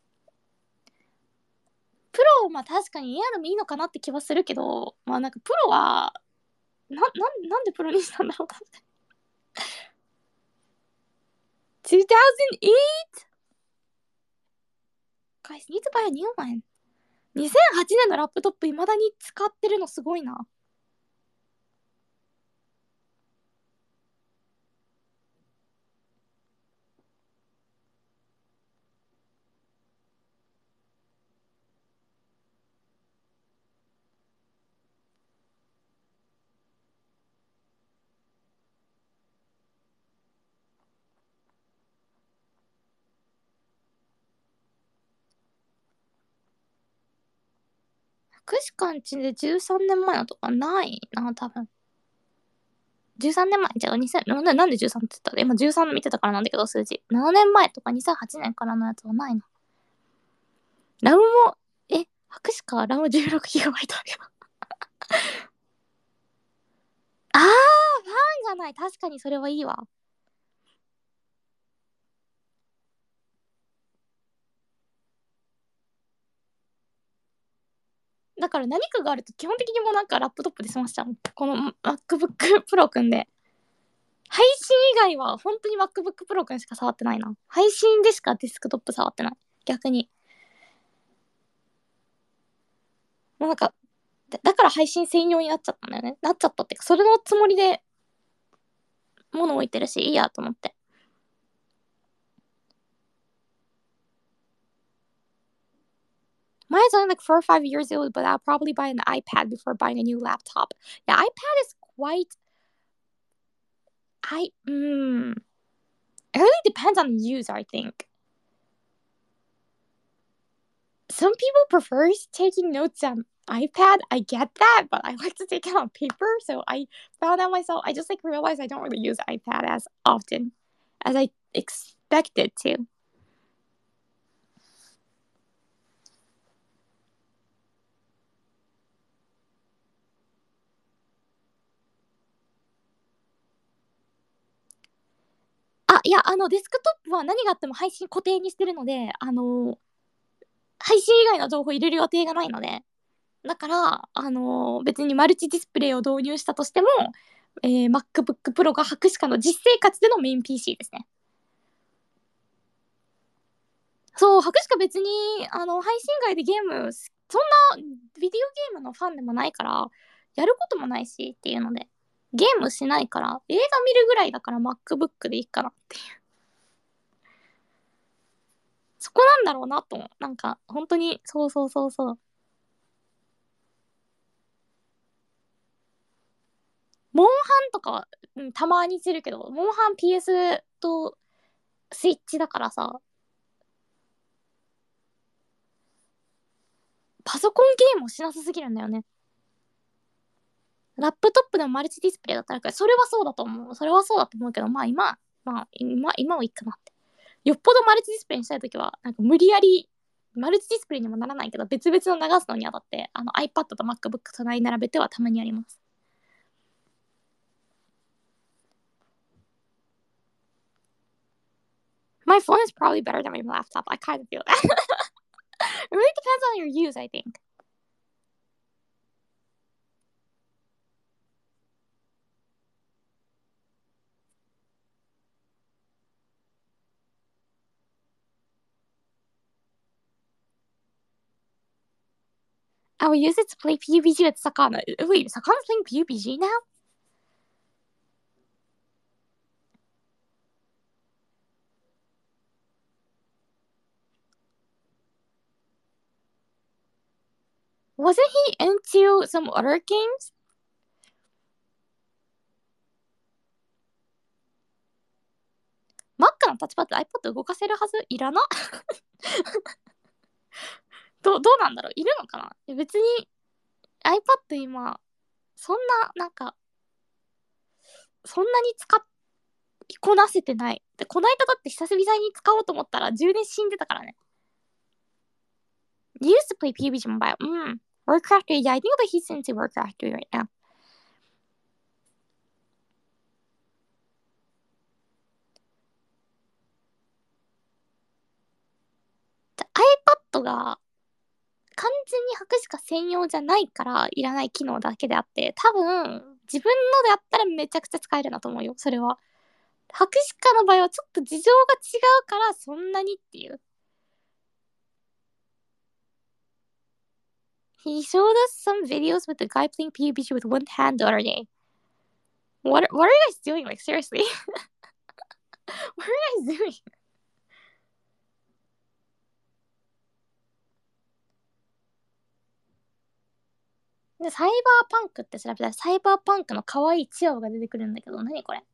プロ、まあ確かにエアでもいいのかなって気はするけど、まあなんかプロは、なんでプロにしたんだろう。2008? Guys, need to buy a new one. 2008年のラップトップ未だに使ってるのすごいな。福士館地で13年前のとかないな、多分。13年前じゃあ2000、なんで13って言ったの今13見てたからなんだけど、数字。7年前とか2008年からのやつはないの。ラムも、博士か、ラム 16GB あるよ。あー、ファンがない。確かにそれはいいわ。だから何かがあると基本的にもうなんかラップトップで済ましちゃう。この MacBook Pro くんで。配信以外は本当に MacBook Pro くんしか触ってないな。配信でしかデスクトップ触ってない。逆に。もうなんか、だから配信専用になっちゃったんだよね。なっちゃったっていうか、それのつもりで物置いてるし、いいやと思って。Mine's only like 4 or 5 years old, but I'll probably buy an iPad before buying a new laptop. Yeah, iPad is quite. It really depends on the user, I think. Some people prefer taking notes on iPad. I get that, but I like to take it on paper. So I found out myself. I just like realized I don't really use iPad as often as I expected to. あ、いや、デスクトップは何があっても配信固定にしてるので、配信以外の情報入れる予定がないので、だから、別にマルチディスプレイを導入したとしても、MacBook Pro が博士課の実生活でのメイン PC ですね。そう、博士課別に、配信外でゲーム、そんなビデオゲームのファンでもないから、やることもないしっていうので、ゲームしないから、映画見るぐらいだから MacBook でいいかなっていう。そこなんだろうなと。なんか、本当に、そうそうそうそう。モンハンとか、たまにするけど、モンハン PS とスイッチだからさ、パソコンゲームをしなさすぎるんだよね。ラップトップでもマルチディスプレイだったら、それはそうだと思う。それはそうだと思うけど、今はいいかなって。よっぽどマルチディスプレイにしたいときは、なんか無理やり、マルチディスプレイにもならないけど、別々の流すのにあたって、iPad と MacBook 隣に並べてはたまにやります。My phone is probably better than my laptop. I kind of feel that. It really depends on your use, I think. I will use it to play PUBG with Sakana. Wait, Sakana's playing PUBG now? Wasn't he into some other games? Mac のタッチパッド iPad 動かせるはずいらなどうなんだろういるのかな別に iPad 今、そんな、なんか、そんなにこなせてない。で、こないだだって久々に使おうと思ったら充電死んでたからね。You used to play PUBG Mobile. Warcraft 3. Yeah, I think that he's into Warcraft 3 right now. iPad が完全に博士課専用じゃないからいらない機能だけであって、多分自分のであったらめちゃくちゃ使えるなと思うよ、それは。博士課の場合はちょっと事情が違うからそんなにっていう。He showed us some videos with the guy playing PUBG with one hand the other day. What are you guys doing? Like, seriously? What are you guys doing? で、サイバーパンクって調べたらサイバーパンクの可愛いチワワが出てくるんだけど、何これ？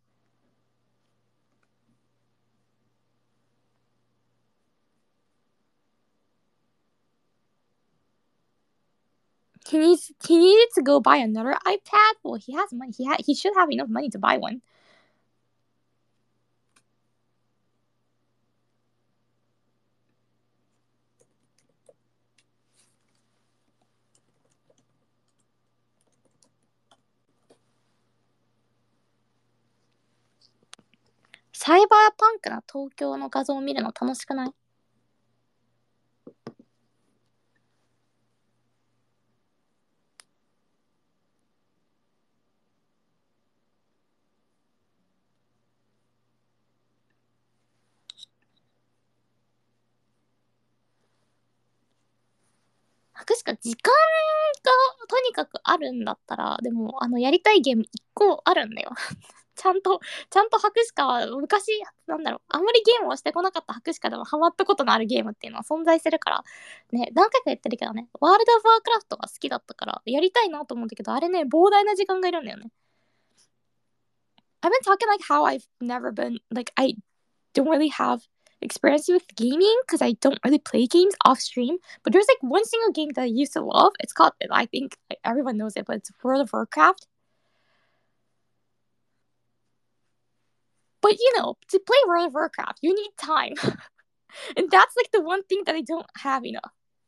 He needed to go buy another iPad. Well, he has money. He should have enough money to buy one.サイバーパンクな東京の画像を見るの楽しくない？博士か時間がとにかくあるんだったら、でもやりたいゲーム1個あるんだよ。ちゃんと博士かは昔、なんだろう、あんまりゲームをしてこなかった博士かでもハマったことのあるゲームっていうのは存在するから、ね、何回か言ってるけどね、ワールド・オブ・ワークラフトが好きだったから、やりたいなと思うんだけど、あれね、膨大な時間がいるんだよね。I've been talking like how I've never been, like, I don't really have experience with gaming because I don't really play games off stream. But there's like one single game that I used to love. It's called, I think everyone knows it, but it's World of Warcraft. But you know, to play World of Warcraft, you need time. And that's like the one thing that I don't have enough.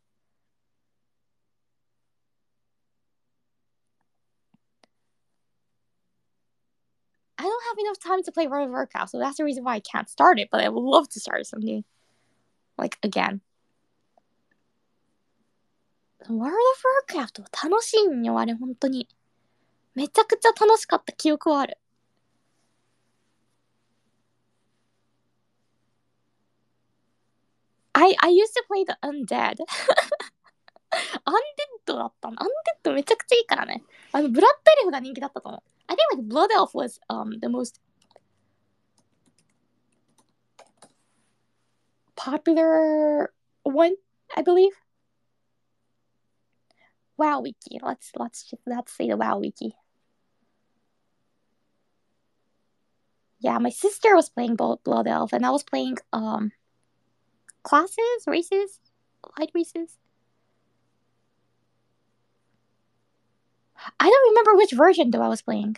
I don't have enough time to play World of Warcraft, so that's the reason why I can't start it, but I would love to start it someday. Like, again. World of Warcraft は楽しいんよ、あれ、本当に。めちゃくちゃ楽しかった記憶はある。I used to play the Undead. アンデッドだったの。アンデッドめちゃくちゃいいからね。ブラッドエルフが人気だったと思う。I think like Blood Elf was the most popular one, I believe. WoW Wiki. Let's say the WoW Wiki. Yeah, my sister was playing Blood Elf, and I was playing classes, races, light races. I don't remember which version though I was playing.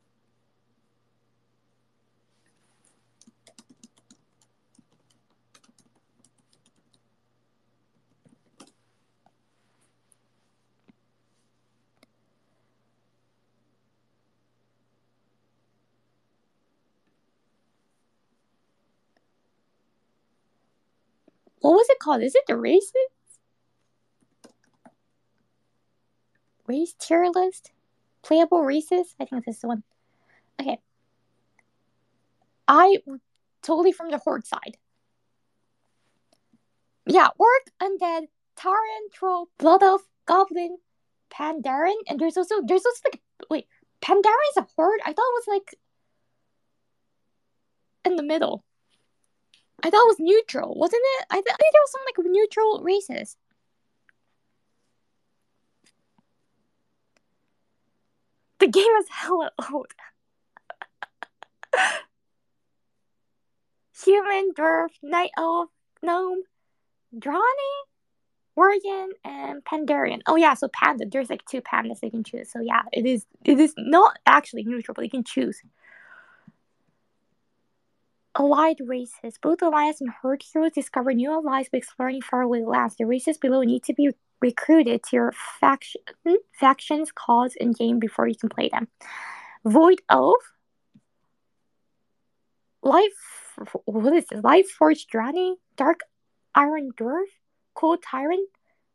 What was it called? Is it the races? Race tier list? Playable races? I think this is the one. Okay. I totally from the Horde side. Yeah, Orc, Undead, Tauren, Troll, Blood Elf, Goblin, Pandaren, and there's also like, wait, Pandaren is a Horde? I thought it was like in the middle. I thought it was neutral, wasn't it? I think there was some like neutral races. The game is hella old. Human, Dwarf, Night Elf, Gnome, Drawney, Worgen, and Pandaren. Oh yeah, so Panda. There's like 2 pandas they can choose. So yeah, it is not actually neutral, but you can choose. Allied races. Both Alliance and Horde heroes discover new allies by exploring faraway lands. The races below need to be recruited to your faction's cause in game before you can play them. Void Elf. What is this? Life Forge Drani, Dark Iron Dwarf, Cold Tyrant,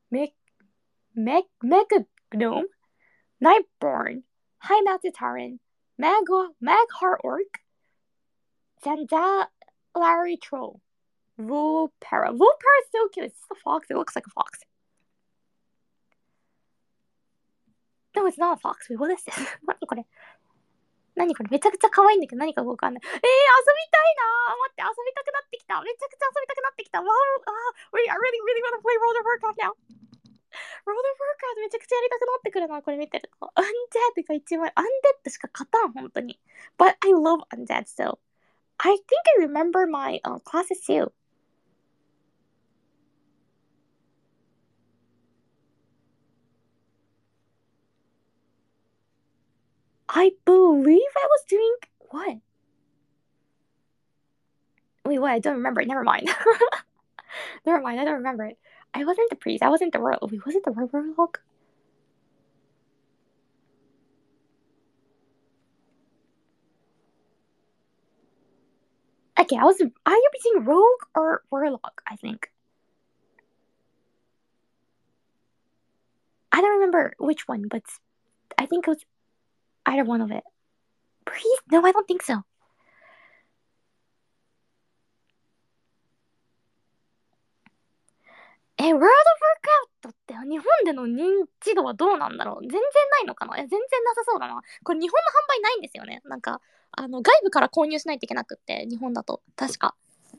Mega Gnome, Nightborn, High Mounted Tyrant, Mag Heart Orc, Zandalari Troll, Volpera. Volpera is so cute. It's just a fox. It looks like a fox. No, it's not a fox. Wait, what is this? 何これめちゃくちゃ可愛いんだけど何かわかんない。遊びたいな待って、遊びたくなってきた。めちゃくちゃ遊びたくなってきた。Wow, wait, I really, really want to play World of Warcraft now. World of Warcraft めちゃくちゃやりたくなってくるな、これ見てると。Undead が一番、Undead しか勝たん、本当に。But I love Undead still. I think I remember my classes too. I believe I was doing what? Wait, what? I don't remember it. Never mind. Never mind. I don't remember it. I wasn't the priest. I wasn't the royal. Wait, was it the rogue? Okay, I was either between rogue or warlock, I think. I don't remember which one, but I think it was either one of it. Priest? No, I don't think so. World of Warcraft って日本での認知度はどうなんだろう。全然ないのかな。全然なさそうだな。これ日本の販売ないんですよね。なんか外部から購入しないといけなくって、日本だと確か。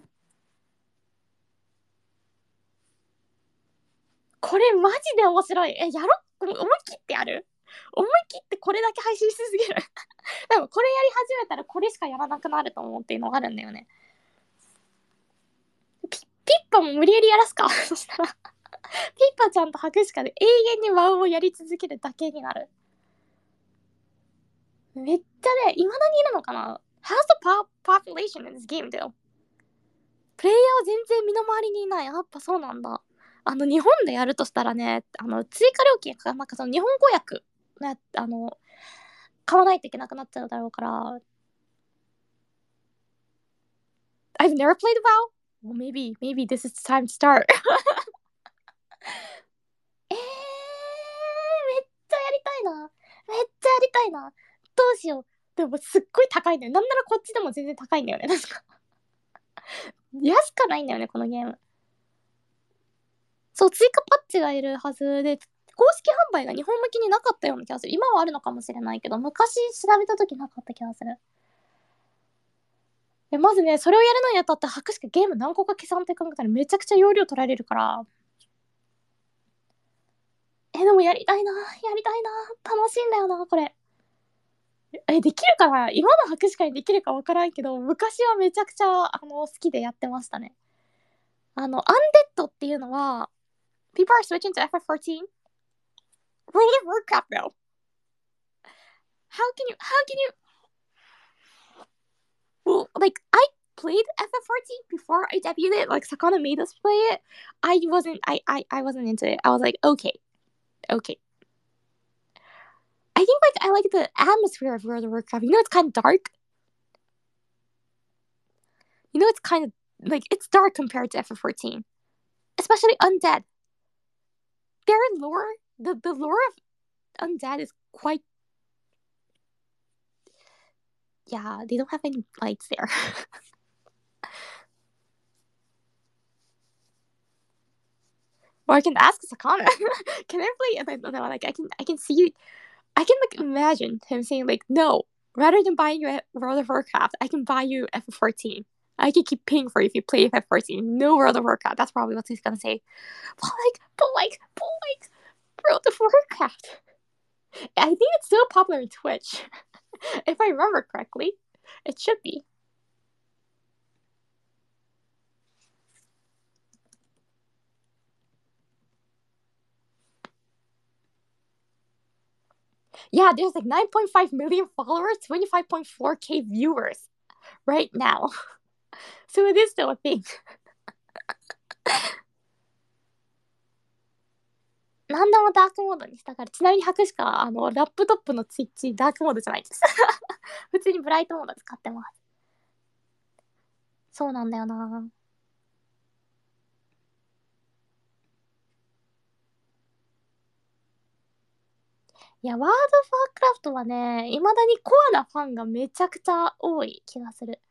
これマジで面白い。やろ？思い切ってやる？思い切ってこれだけ配信しすぎる。でもこれやり始めたらこれしかやらなくなると思うっていうのがあるんだよね。ピッパも無理やりやらすか。そしたらピッパちゃんと白鹿で永遠にワウをやり続けるだけになる。めっちゃね、未だにいるのかな？ How's the population in this game though? プレイヤーは全然身の回りにいない。やっぱそうなんだ。日本でやるとしたらね、追加料金か、なんかその日本語訳ね、買わないといけなくなっちゃうだろうから。I've never played WoW. Well, maybe this is the time to start. めっちゃやりたいな。めっちゃやりたいな。どうしよう。でもすっごい高いんだよ。なんならこっちでも全然高いんだよね。確か。安くないんだよね、このゲーム。そう、追加パッチがいるはずで、公式販売が日本向きになかったような気がする。今はあるのかもしれないけど、昔調べた時なかった気がする。まずね、それをやるのにあたって、白しかゲーム何個か消さんって考えたらめちゃくちゃ容量取られるから。でもやりたいな。楽しいんだよな、これ。できるかな？今の白しかにできるかわからんけど、昔はめちゃくちゃ好きでやってましたね。アンデッドっていうのは、People are switching to FF14? World of Warcraft now. How can you well, like I played FF14 before I debuted it. Like Sakana made us play it. I wasn't into it. I was like, okay. I think like I like the atmosphere of World of Warcraft. You know, it's kind of dark. You know, it's kind of like it's dark compared to FF14, especially Undead. Their lore, the lore of Undead is quite. Yeah, they don't have any lights there. Or I can ask Sakana. Can I play? No, like I can see you. I can like imagine him saying like, no, rather than buying you World of Warcraft, I can buy you FF14. I can keep paying for you if you play FF14. No World of Warcraft. That's probably what he's gonna say. But World of Warcraft. I think it's still popular in Twitch. If I remember correctly, it should be. Yeah, there's like 9.5 million followers, 25.4k viewers right now. So it is still a thing. 何でもダークモードにしたから、ちなみに博士か、ラップトップのツイッチ、ダークモードじゃないです。普通にブライトモード使ってます。そうなんだよな。いや、ワールド・オブ・ワークラフトはね、未だにコアなファンがめちゃくちゃ多い気がする。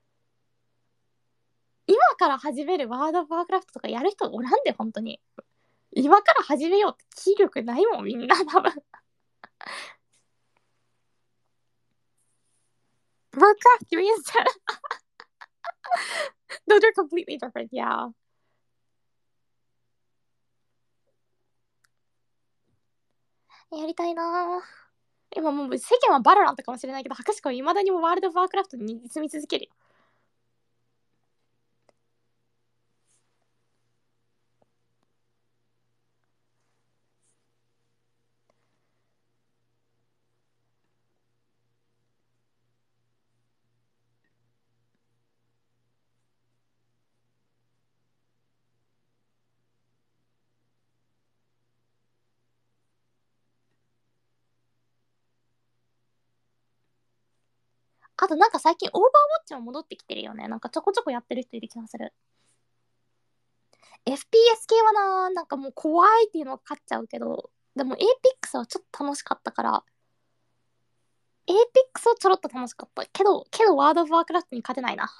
今から始めるワールド・オブ・ワークラフトとかやる人おらんで、本当に。今から始めようって気力ないもん、みんな多分。Warcraft 3 is those are completely different, yeah. やりたいなぁ。今もう世間はバロラントかもしれないけど、博士は未だにもワールド・オブ・ワークラフトに住み続けるよ。あとなんか最近オーバーウォッチも戻ってきてるよね。なんかちょこちょこやってる人いる気がする。FPS 系はなんかもう怖いっていうのが勝っちゃうけど、でも Apex はちょっと楽しかったから、Apex はちょろっと楽しかった。けどワールド・オブ・ワークラフトに勝てないな。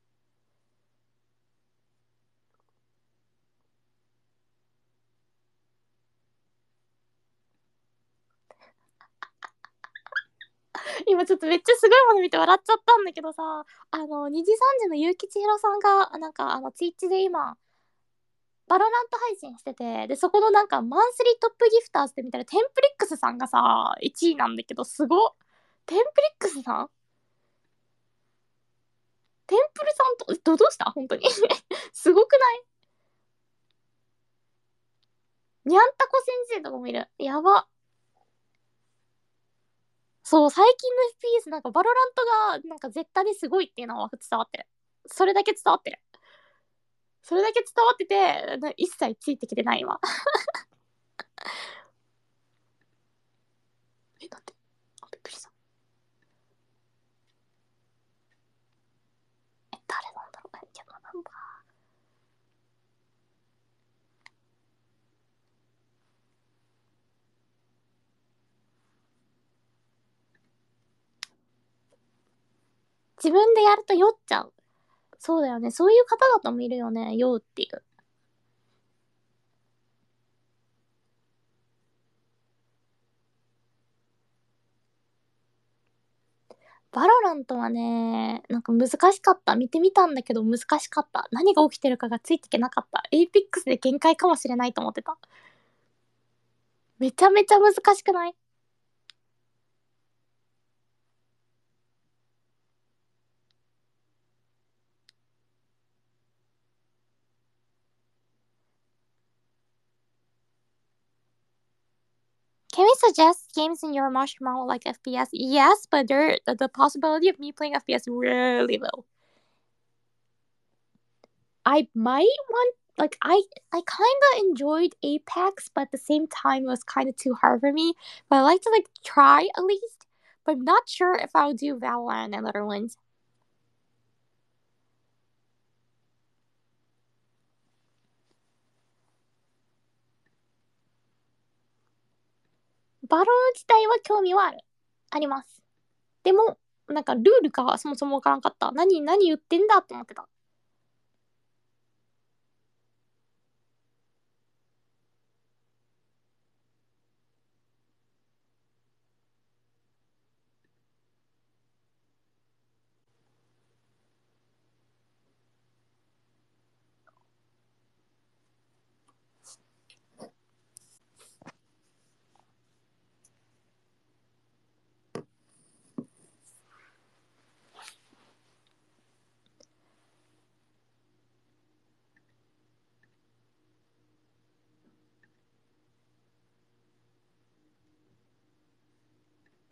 今ちょっとめっちゃすごいもの見て笑っちゃったんだけどさ、2時3時の結城千尋さんが、なんかツイッチで今、バロラント配信してて、で、そこのなんかマンスリートップギフターズって見たらテンプリックスさんがさ、1位なんだけど、すごっ。テンプリックスさんテンプルさんと、どうした本当にすごくない？にゃんたこ先生とかもいる。やば。そう、最近の FPS なんかバロラントがなんか絶対にすごいっていうのは伝わってる。それだけ伝わってる。それだけ伝わってて、一切ついてきてない今。え、なんでびっくりした。誰なんだろうね。いや、なんだ。自分でやると酔っちゃう。そうだよね。そういう方々もいるよね。酔うっていう。バロラントはね、なんか難しかった。見てみたんだけど難しかった。何が起きてるかがついていけなかった。エイピックスで限界かもしれないと思ってた。めちゃめちゃ難しくない？ Can we suggest games in your marshmallow like FPS? Yes, but the possibility of me playing FPS really low. I might want like I kind of enjoyed Apex, but at the same time it was kind of too hard for me. But I like to like try at least. But I'm not sure if I'll do Valorant and other ones. バロン自体は興味はある。あります。でも、なんかルールがそもそもわからんかった。何言ってんだって思ってた。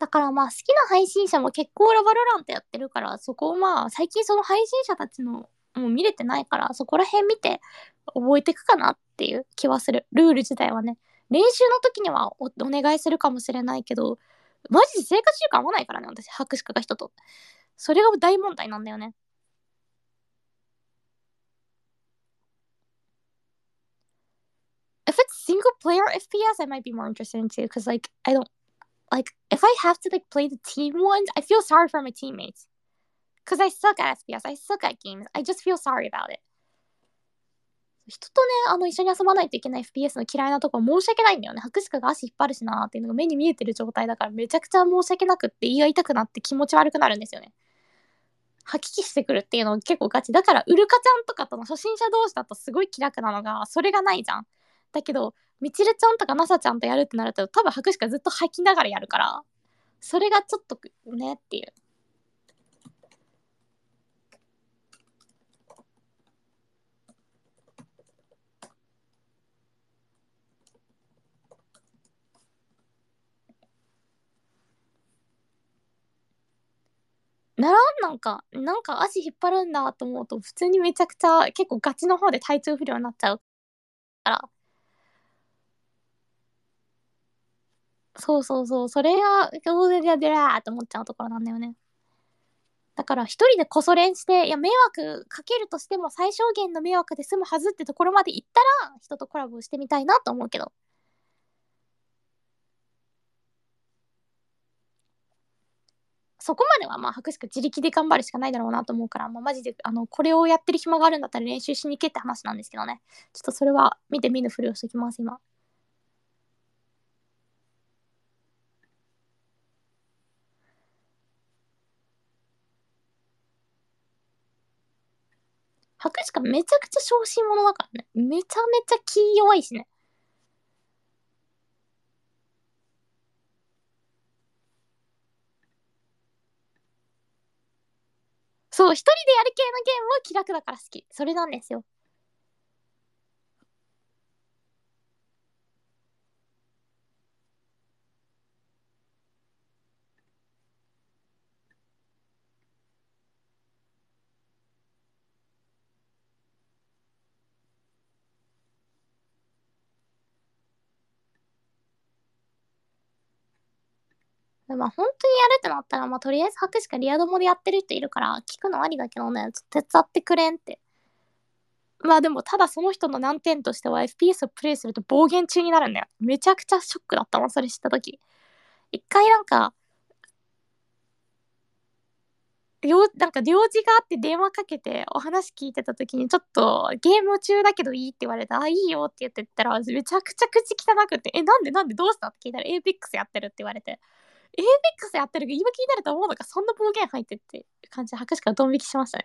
だからまあ好きな配信者も結構バロラントやってるから、そこをまあ最近その配信者たちのもう見れてないから、そこら辺見て覚えていくかなっていう気はする。ルール自体はね。練習の時にはお願いするかもしれないけど、マジで生活習慣合わないからね、私、博士課が人と。それが大問題なんだよね。If it's single player FPS, I might be more interested in too, because like I don't like if I have to like play the team ones, I feel sorry for my teammates. Because I suck at FPS, I suck at games. I just feel sorry about it. 人とね、一緒に遊ばないといけない FPS の嫌いなとこは申し訳ないんだよね。博士課が足引っ張るしなーっていうのが目に見えてる状態だから、めちゃくちゃ申し訳なくって言い合いたくなって気持ち悪くなるんですよね。吐き気してくるっていうのが結構ガチ。だから、ウルカちゃんとかとの初心者同士だとすごい気楽なのが、それがないじゃん。だけど、みちるちゃんとかなさちゃんとやるってなると、多分博士課ずっと吐きながらやるから、それがちょっとねっていう。ならんなんか足引っ張るんだと思うと、普通にめちゃくちゃ結構ガチの方で体調不良になっちゃうから。そうそうそう、それが、どうでででらーって思っちゃうところなんだよね。だから一人でこそ練して、いや、迷惑かけるとしても最小限の迷惑で済むはずってところまで行ったら、人とコラボしてみたいなと思うけど。そこまではまあ、博士課自力で頑張るしかないだろうなと思うから、まあ、マジで、これをやってる暇があるんだったら練習しに行けって話なんですけどね。ちょっとそれは見て見ぬふりをしておきます、今。博士課めちゃくちゃ小心者だからね。めちゃめちゃ気弱いしね。そう、一人でやる系のゲームは気楽だから好き。それなんですよ。まあ本当にやるってなったら、まあとりあえず博士かリア友でやってる人いるから聞くのありだけどね、ちょっと手伝ってくれんって。まあでもただその人の難点としては FPS をプレイすると暴言中になるんだよ。めちゃくちゃショックだったもん、それ知った時。一回なんか、なんか用事があって電話かけてお話聞いてた時にちょっとゲーム中だけどいいって言われて、あ、いいよって言ってたらめちゃくちゃ口汚くて、なんでどうしたって聞いたら APEX やってるって言われて、APEX やってるけど今気になると思うのか、そんな暴言入ってって感じで博士からドン引きしましたね。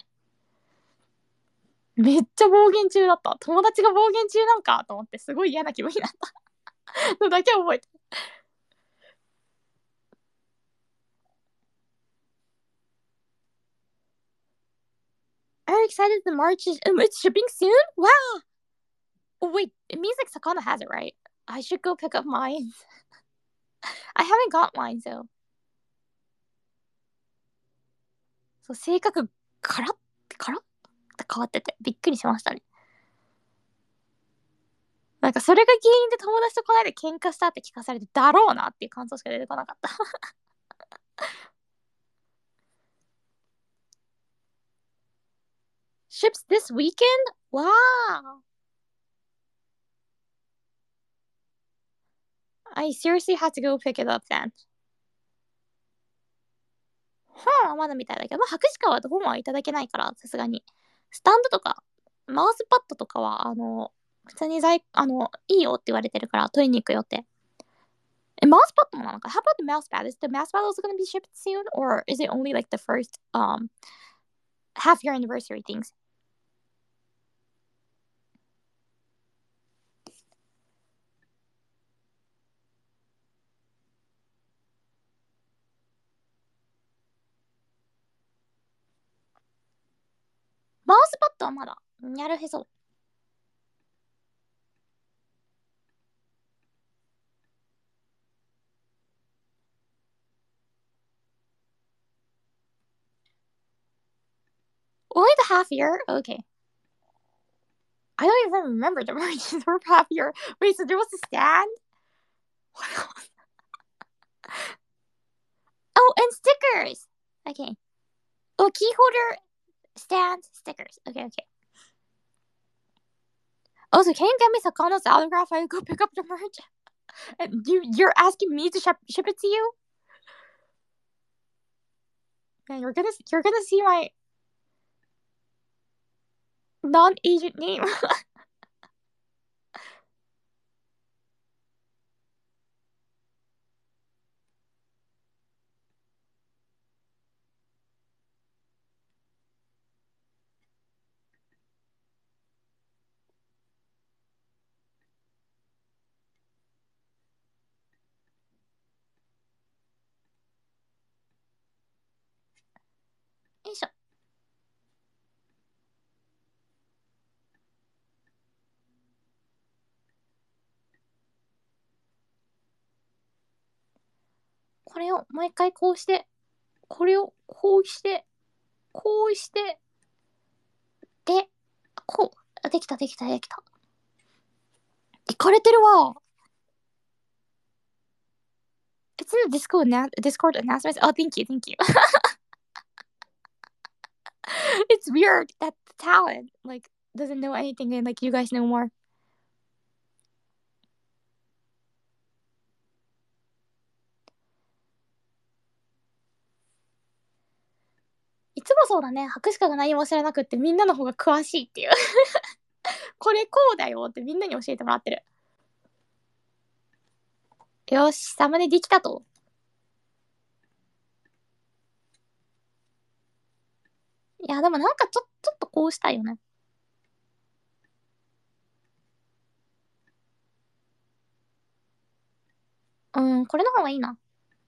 めっちゃ暴言中だった。友達が暴言中なんかと思ってすごい嫌な気分になったのだけ覚えて。Are you excited the March is it's shipping soon? Wow. Oh wait, it means like Sakana has it, right? I should go pick up mine. I haven't got mine, so. そう、性格カラッって変わっててびっくりしましたね。なんかそれが原因で友達とこの間喧嘩したって聞かされてだろうなっていう感想しか出てこなかった。Ships this weekend? Wow. I seriously had to go pick it up then. 本はまだみたいだけど、まあ、博士課は本はいただけないから、さすがに。スタンドとか、マウスパッドとかは、普通にいいよって言われてるから取りに行くよって。マウスパッドもなのか？ How about the mouse pad? Is the mouse pad also going to be shipped soon? Or is it only like the first half year anniversary things? マウスパッドはまだやるへそ。 Only the half year? Okay. I don't even remember the merges for half year. Wait, so there was a stand? Oh, and stickers! Okay. Oh, key holder, stand, stickers. Okay, okay. Also, can you get me Sakano's autograph? I go pick up the merch. And you're asking me to ship it to you? Man, you're gonna see my non-agent name. よいしょ。これをもう一回こうして、これをこうして、こうして、で、こう。あ、できたできたできた。いかれてるわ。It's in the Discord announcements. Oh, thank you, thank you. It's weird that the talent like doesn't know anything and like you guys know more. いつもそうだね。博士課が何も知らなくってみんなの方が詳しいっていう。これこうだよってみんなに教えてもらってる。よし、サムネできたと。いや、でもなんかちょっとこうしたいよね。うん、これの方がいいな。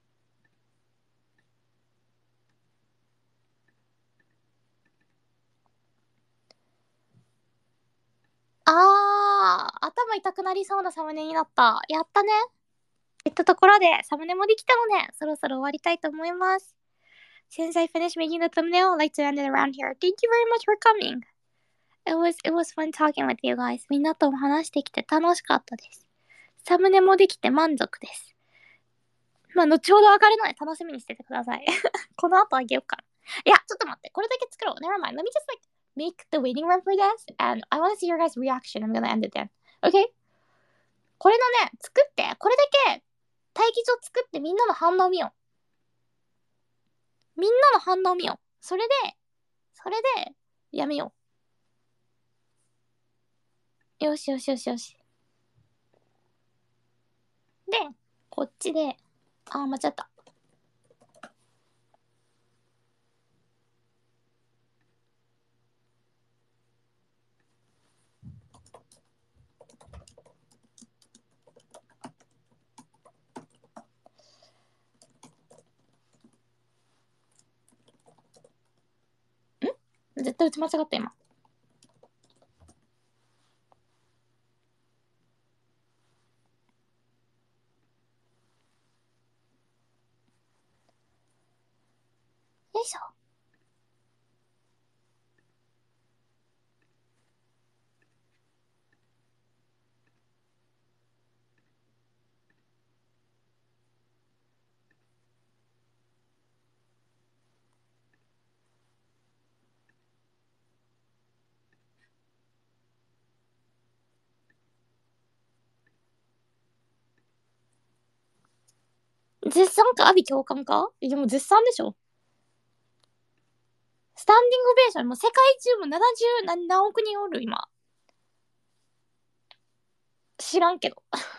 頭痛くなりそうなサムネになった。やったね。といったところで、サムネもできたので、そろそろ終わりたいと思います。Since I finished making the thumbnail, I'd like to end it around here. Thank you very much for coming. It was fun talking with you guys. みんなとも話してきて楽しかったです。サムネもできて満足です。まあ、後ほど上がるので楽しみにしててください。この後あげようかな。いや、ちょっと待って。これだけ作ろう。Never mind. Let me just like make the waiting room for this. And I want to see your guys' reaction. I'm gonna end it then. Okay? これのね、作って、これだけ待機場作ってみんなの反応見よう。みんなの反応見よう。それで、やめよう。よしよしよしよし。で、こっちで、間違った。絶対打ち間違った今。よいしょ。絶賛かアビ共感かでも絶賛でしょ。スタンディングオベーション、もう世界中も70何億人おる今。知らんけど。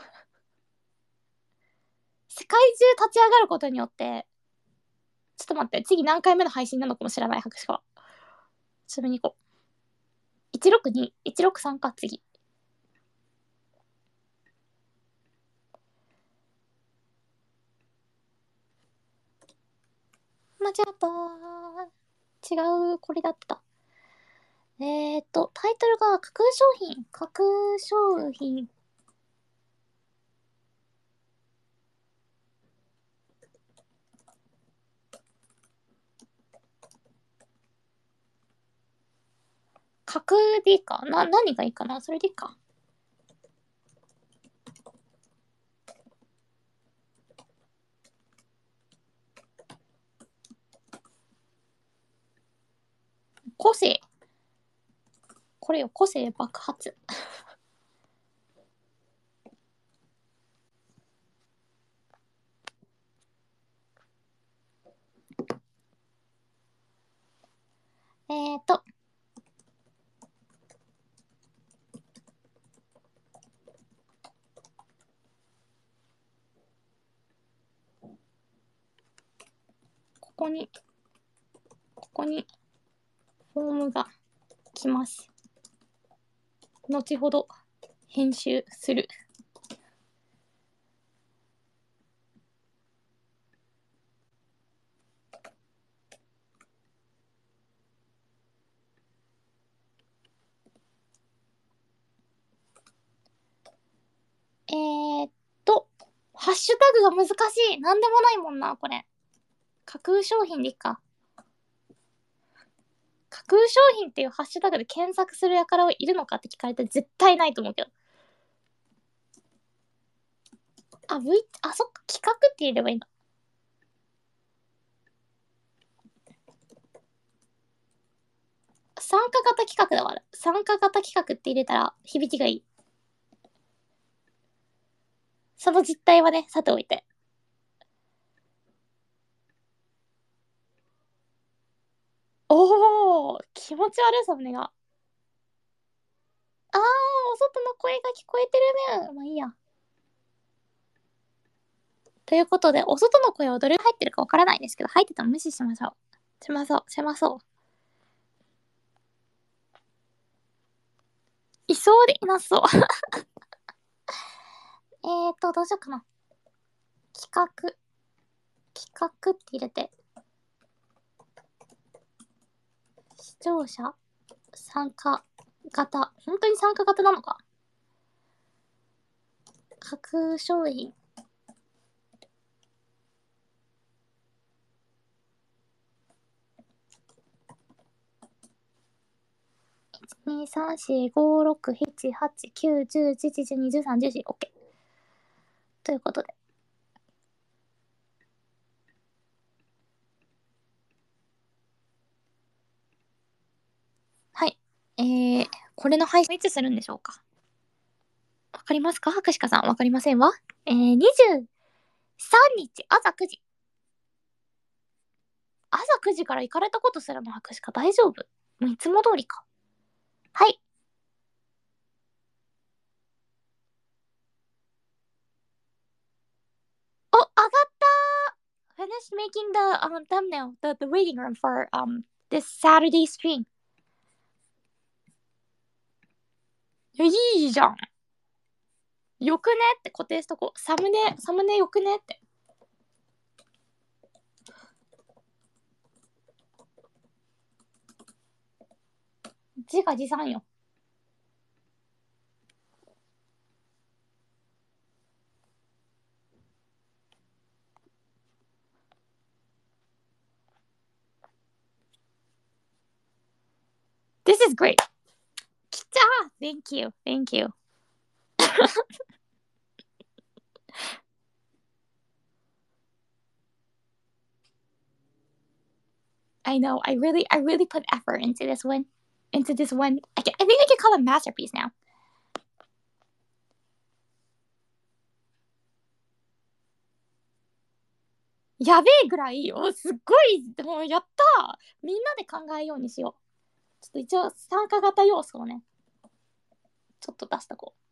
世界中立ち上がることによって、ちょっと待って、次何回目の配信なのかも知らない博士は。ちなみに行こう。162、163か、次。間違ったー。違う、これだった。タイトルが架空商品。 角でいいか何がいいかなそれでいいか。個性。これよ、個性爆発。えーと。ここに、フォームが来ます。後ほど、編集する。ハッシュタグが難しい。なんでもないもんな、これ。架空商品でいいか。架空商品っていうハッシュタグで検索する輩はいるのかって聞かれたら絶対ないと思うけど。そっか、企画って言えればいいの。参加型企画だわ。参加型企画って入れたら響きがいい。その実態はね、さておいて。おー、気持ち悪いサムネが。お外の声が聞こえてるね。まあいいや。ということで、お外の声はどれ入ってるかわからないんですけど、入ってたら無視しましょう。しまそう、しまそう。いそうでいなそう。どうしようかな。企画。企画って入れて。視聴者参加型。本当に参加型なのか。架空商品。2、3、4、5、6、7、8、9、10、11、12、13、14、OK。ということで。はい。これの配信いつするんでしょうか。わかりますか博士かさん。わかりませんわ。23日朝9時。朝9時から行かれたことすらの博士か大丈夫もういつも通りか。はい。お、上がった !Finished making the thumbnail, the waiting room for this Saturday stream. いや、いいじゃん。よくねって固定しとこう。サムネよくねって。自画自賛よ。This is great. 来た !Thank you, thank you. I know, I really put effort into this one. Into this one. I think I can call it a masterpiece now. やべえぐらいよ。すっごい、もうやったみんなで考えようにしよう。ちょっと一応参加型要素をね、ちょっと出しとこう。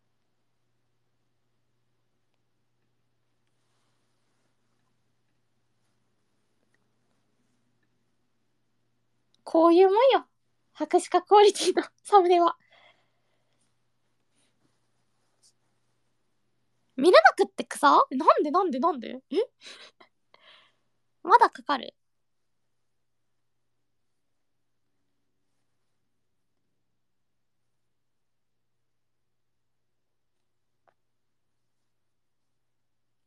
こういうもんよ。博士課クオリティのサムネは。見れなくって草なんでまだかかる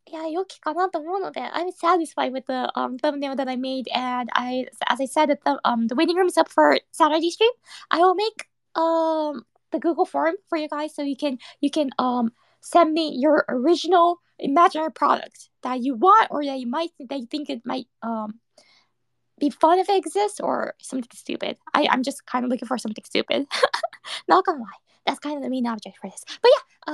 いや、良きかなと思うので、I'm satisfied with the thumbnail that I made, and as I said, the waiting room is up for Saturday stream. I will make the Google form for you guys, so you can send me your original imaginary product that you want or that you think it might be fun if it exists or something stupid. I'm just kind of looking for something stupid. Not gonna lie, that's kind of the main object for this. But yeah,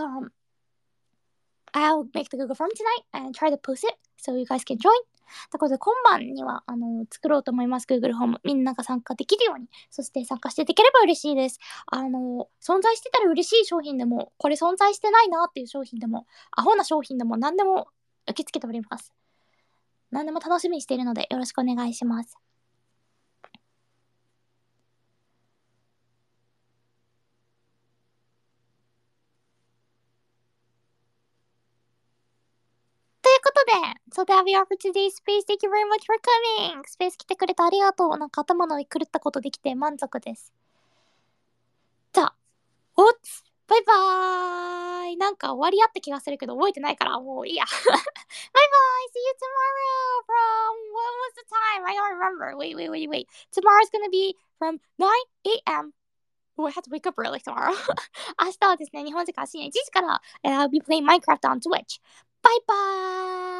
I'll make the Google form tonight and try to post it so you guys can join. ということで、今晩には作ろうと思います。Google フォーム。みんなが参加できるように。そして参加していただければ嬉しいです。存在してたら嬉しい商品でも、これ存在してないなっていう商品でも、アホな商品でも何でも受け付けております。何でも楽しみにしているのでよろしくお願いします。ということで、So that we are for today's space. Thank you very much for coming. スペース来てくれてありがとう。なんか頭の狂ったことできて満足です。じゃあ、おつバイバーイなんか終わりあった気がするけど覚えてないからもういいや。バイバイ !See you tomorrow from, what was the time? I don't remember. Wait. Tomorrow's gonna be from 9 a.m. Oh, I have to wake up early tomorrow. 明日はですね、日本時間深夜1時から、I'll be playing Minecraft on Twitch. バイバーイ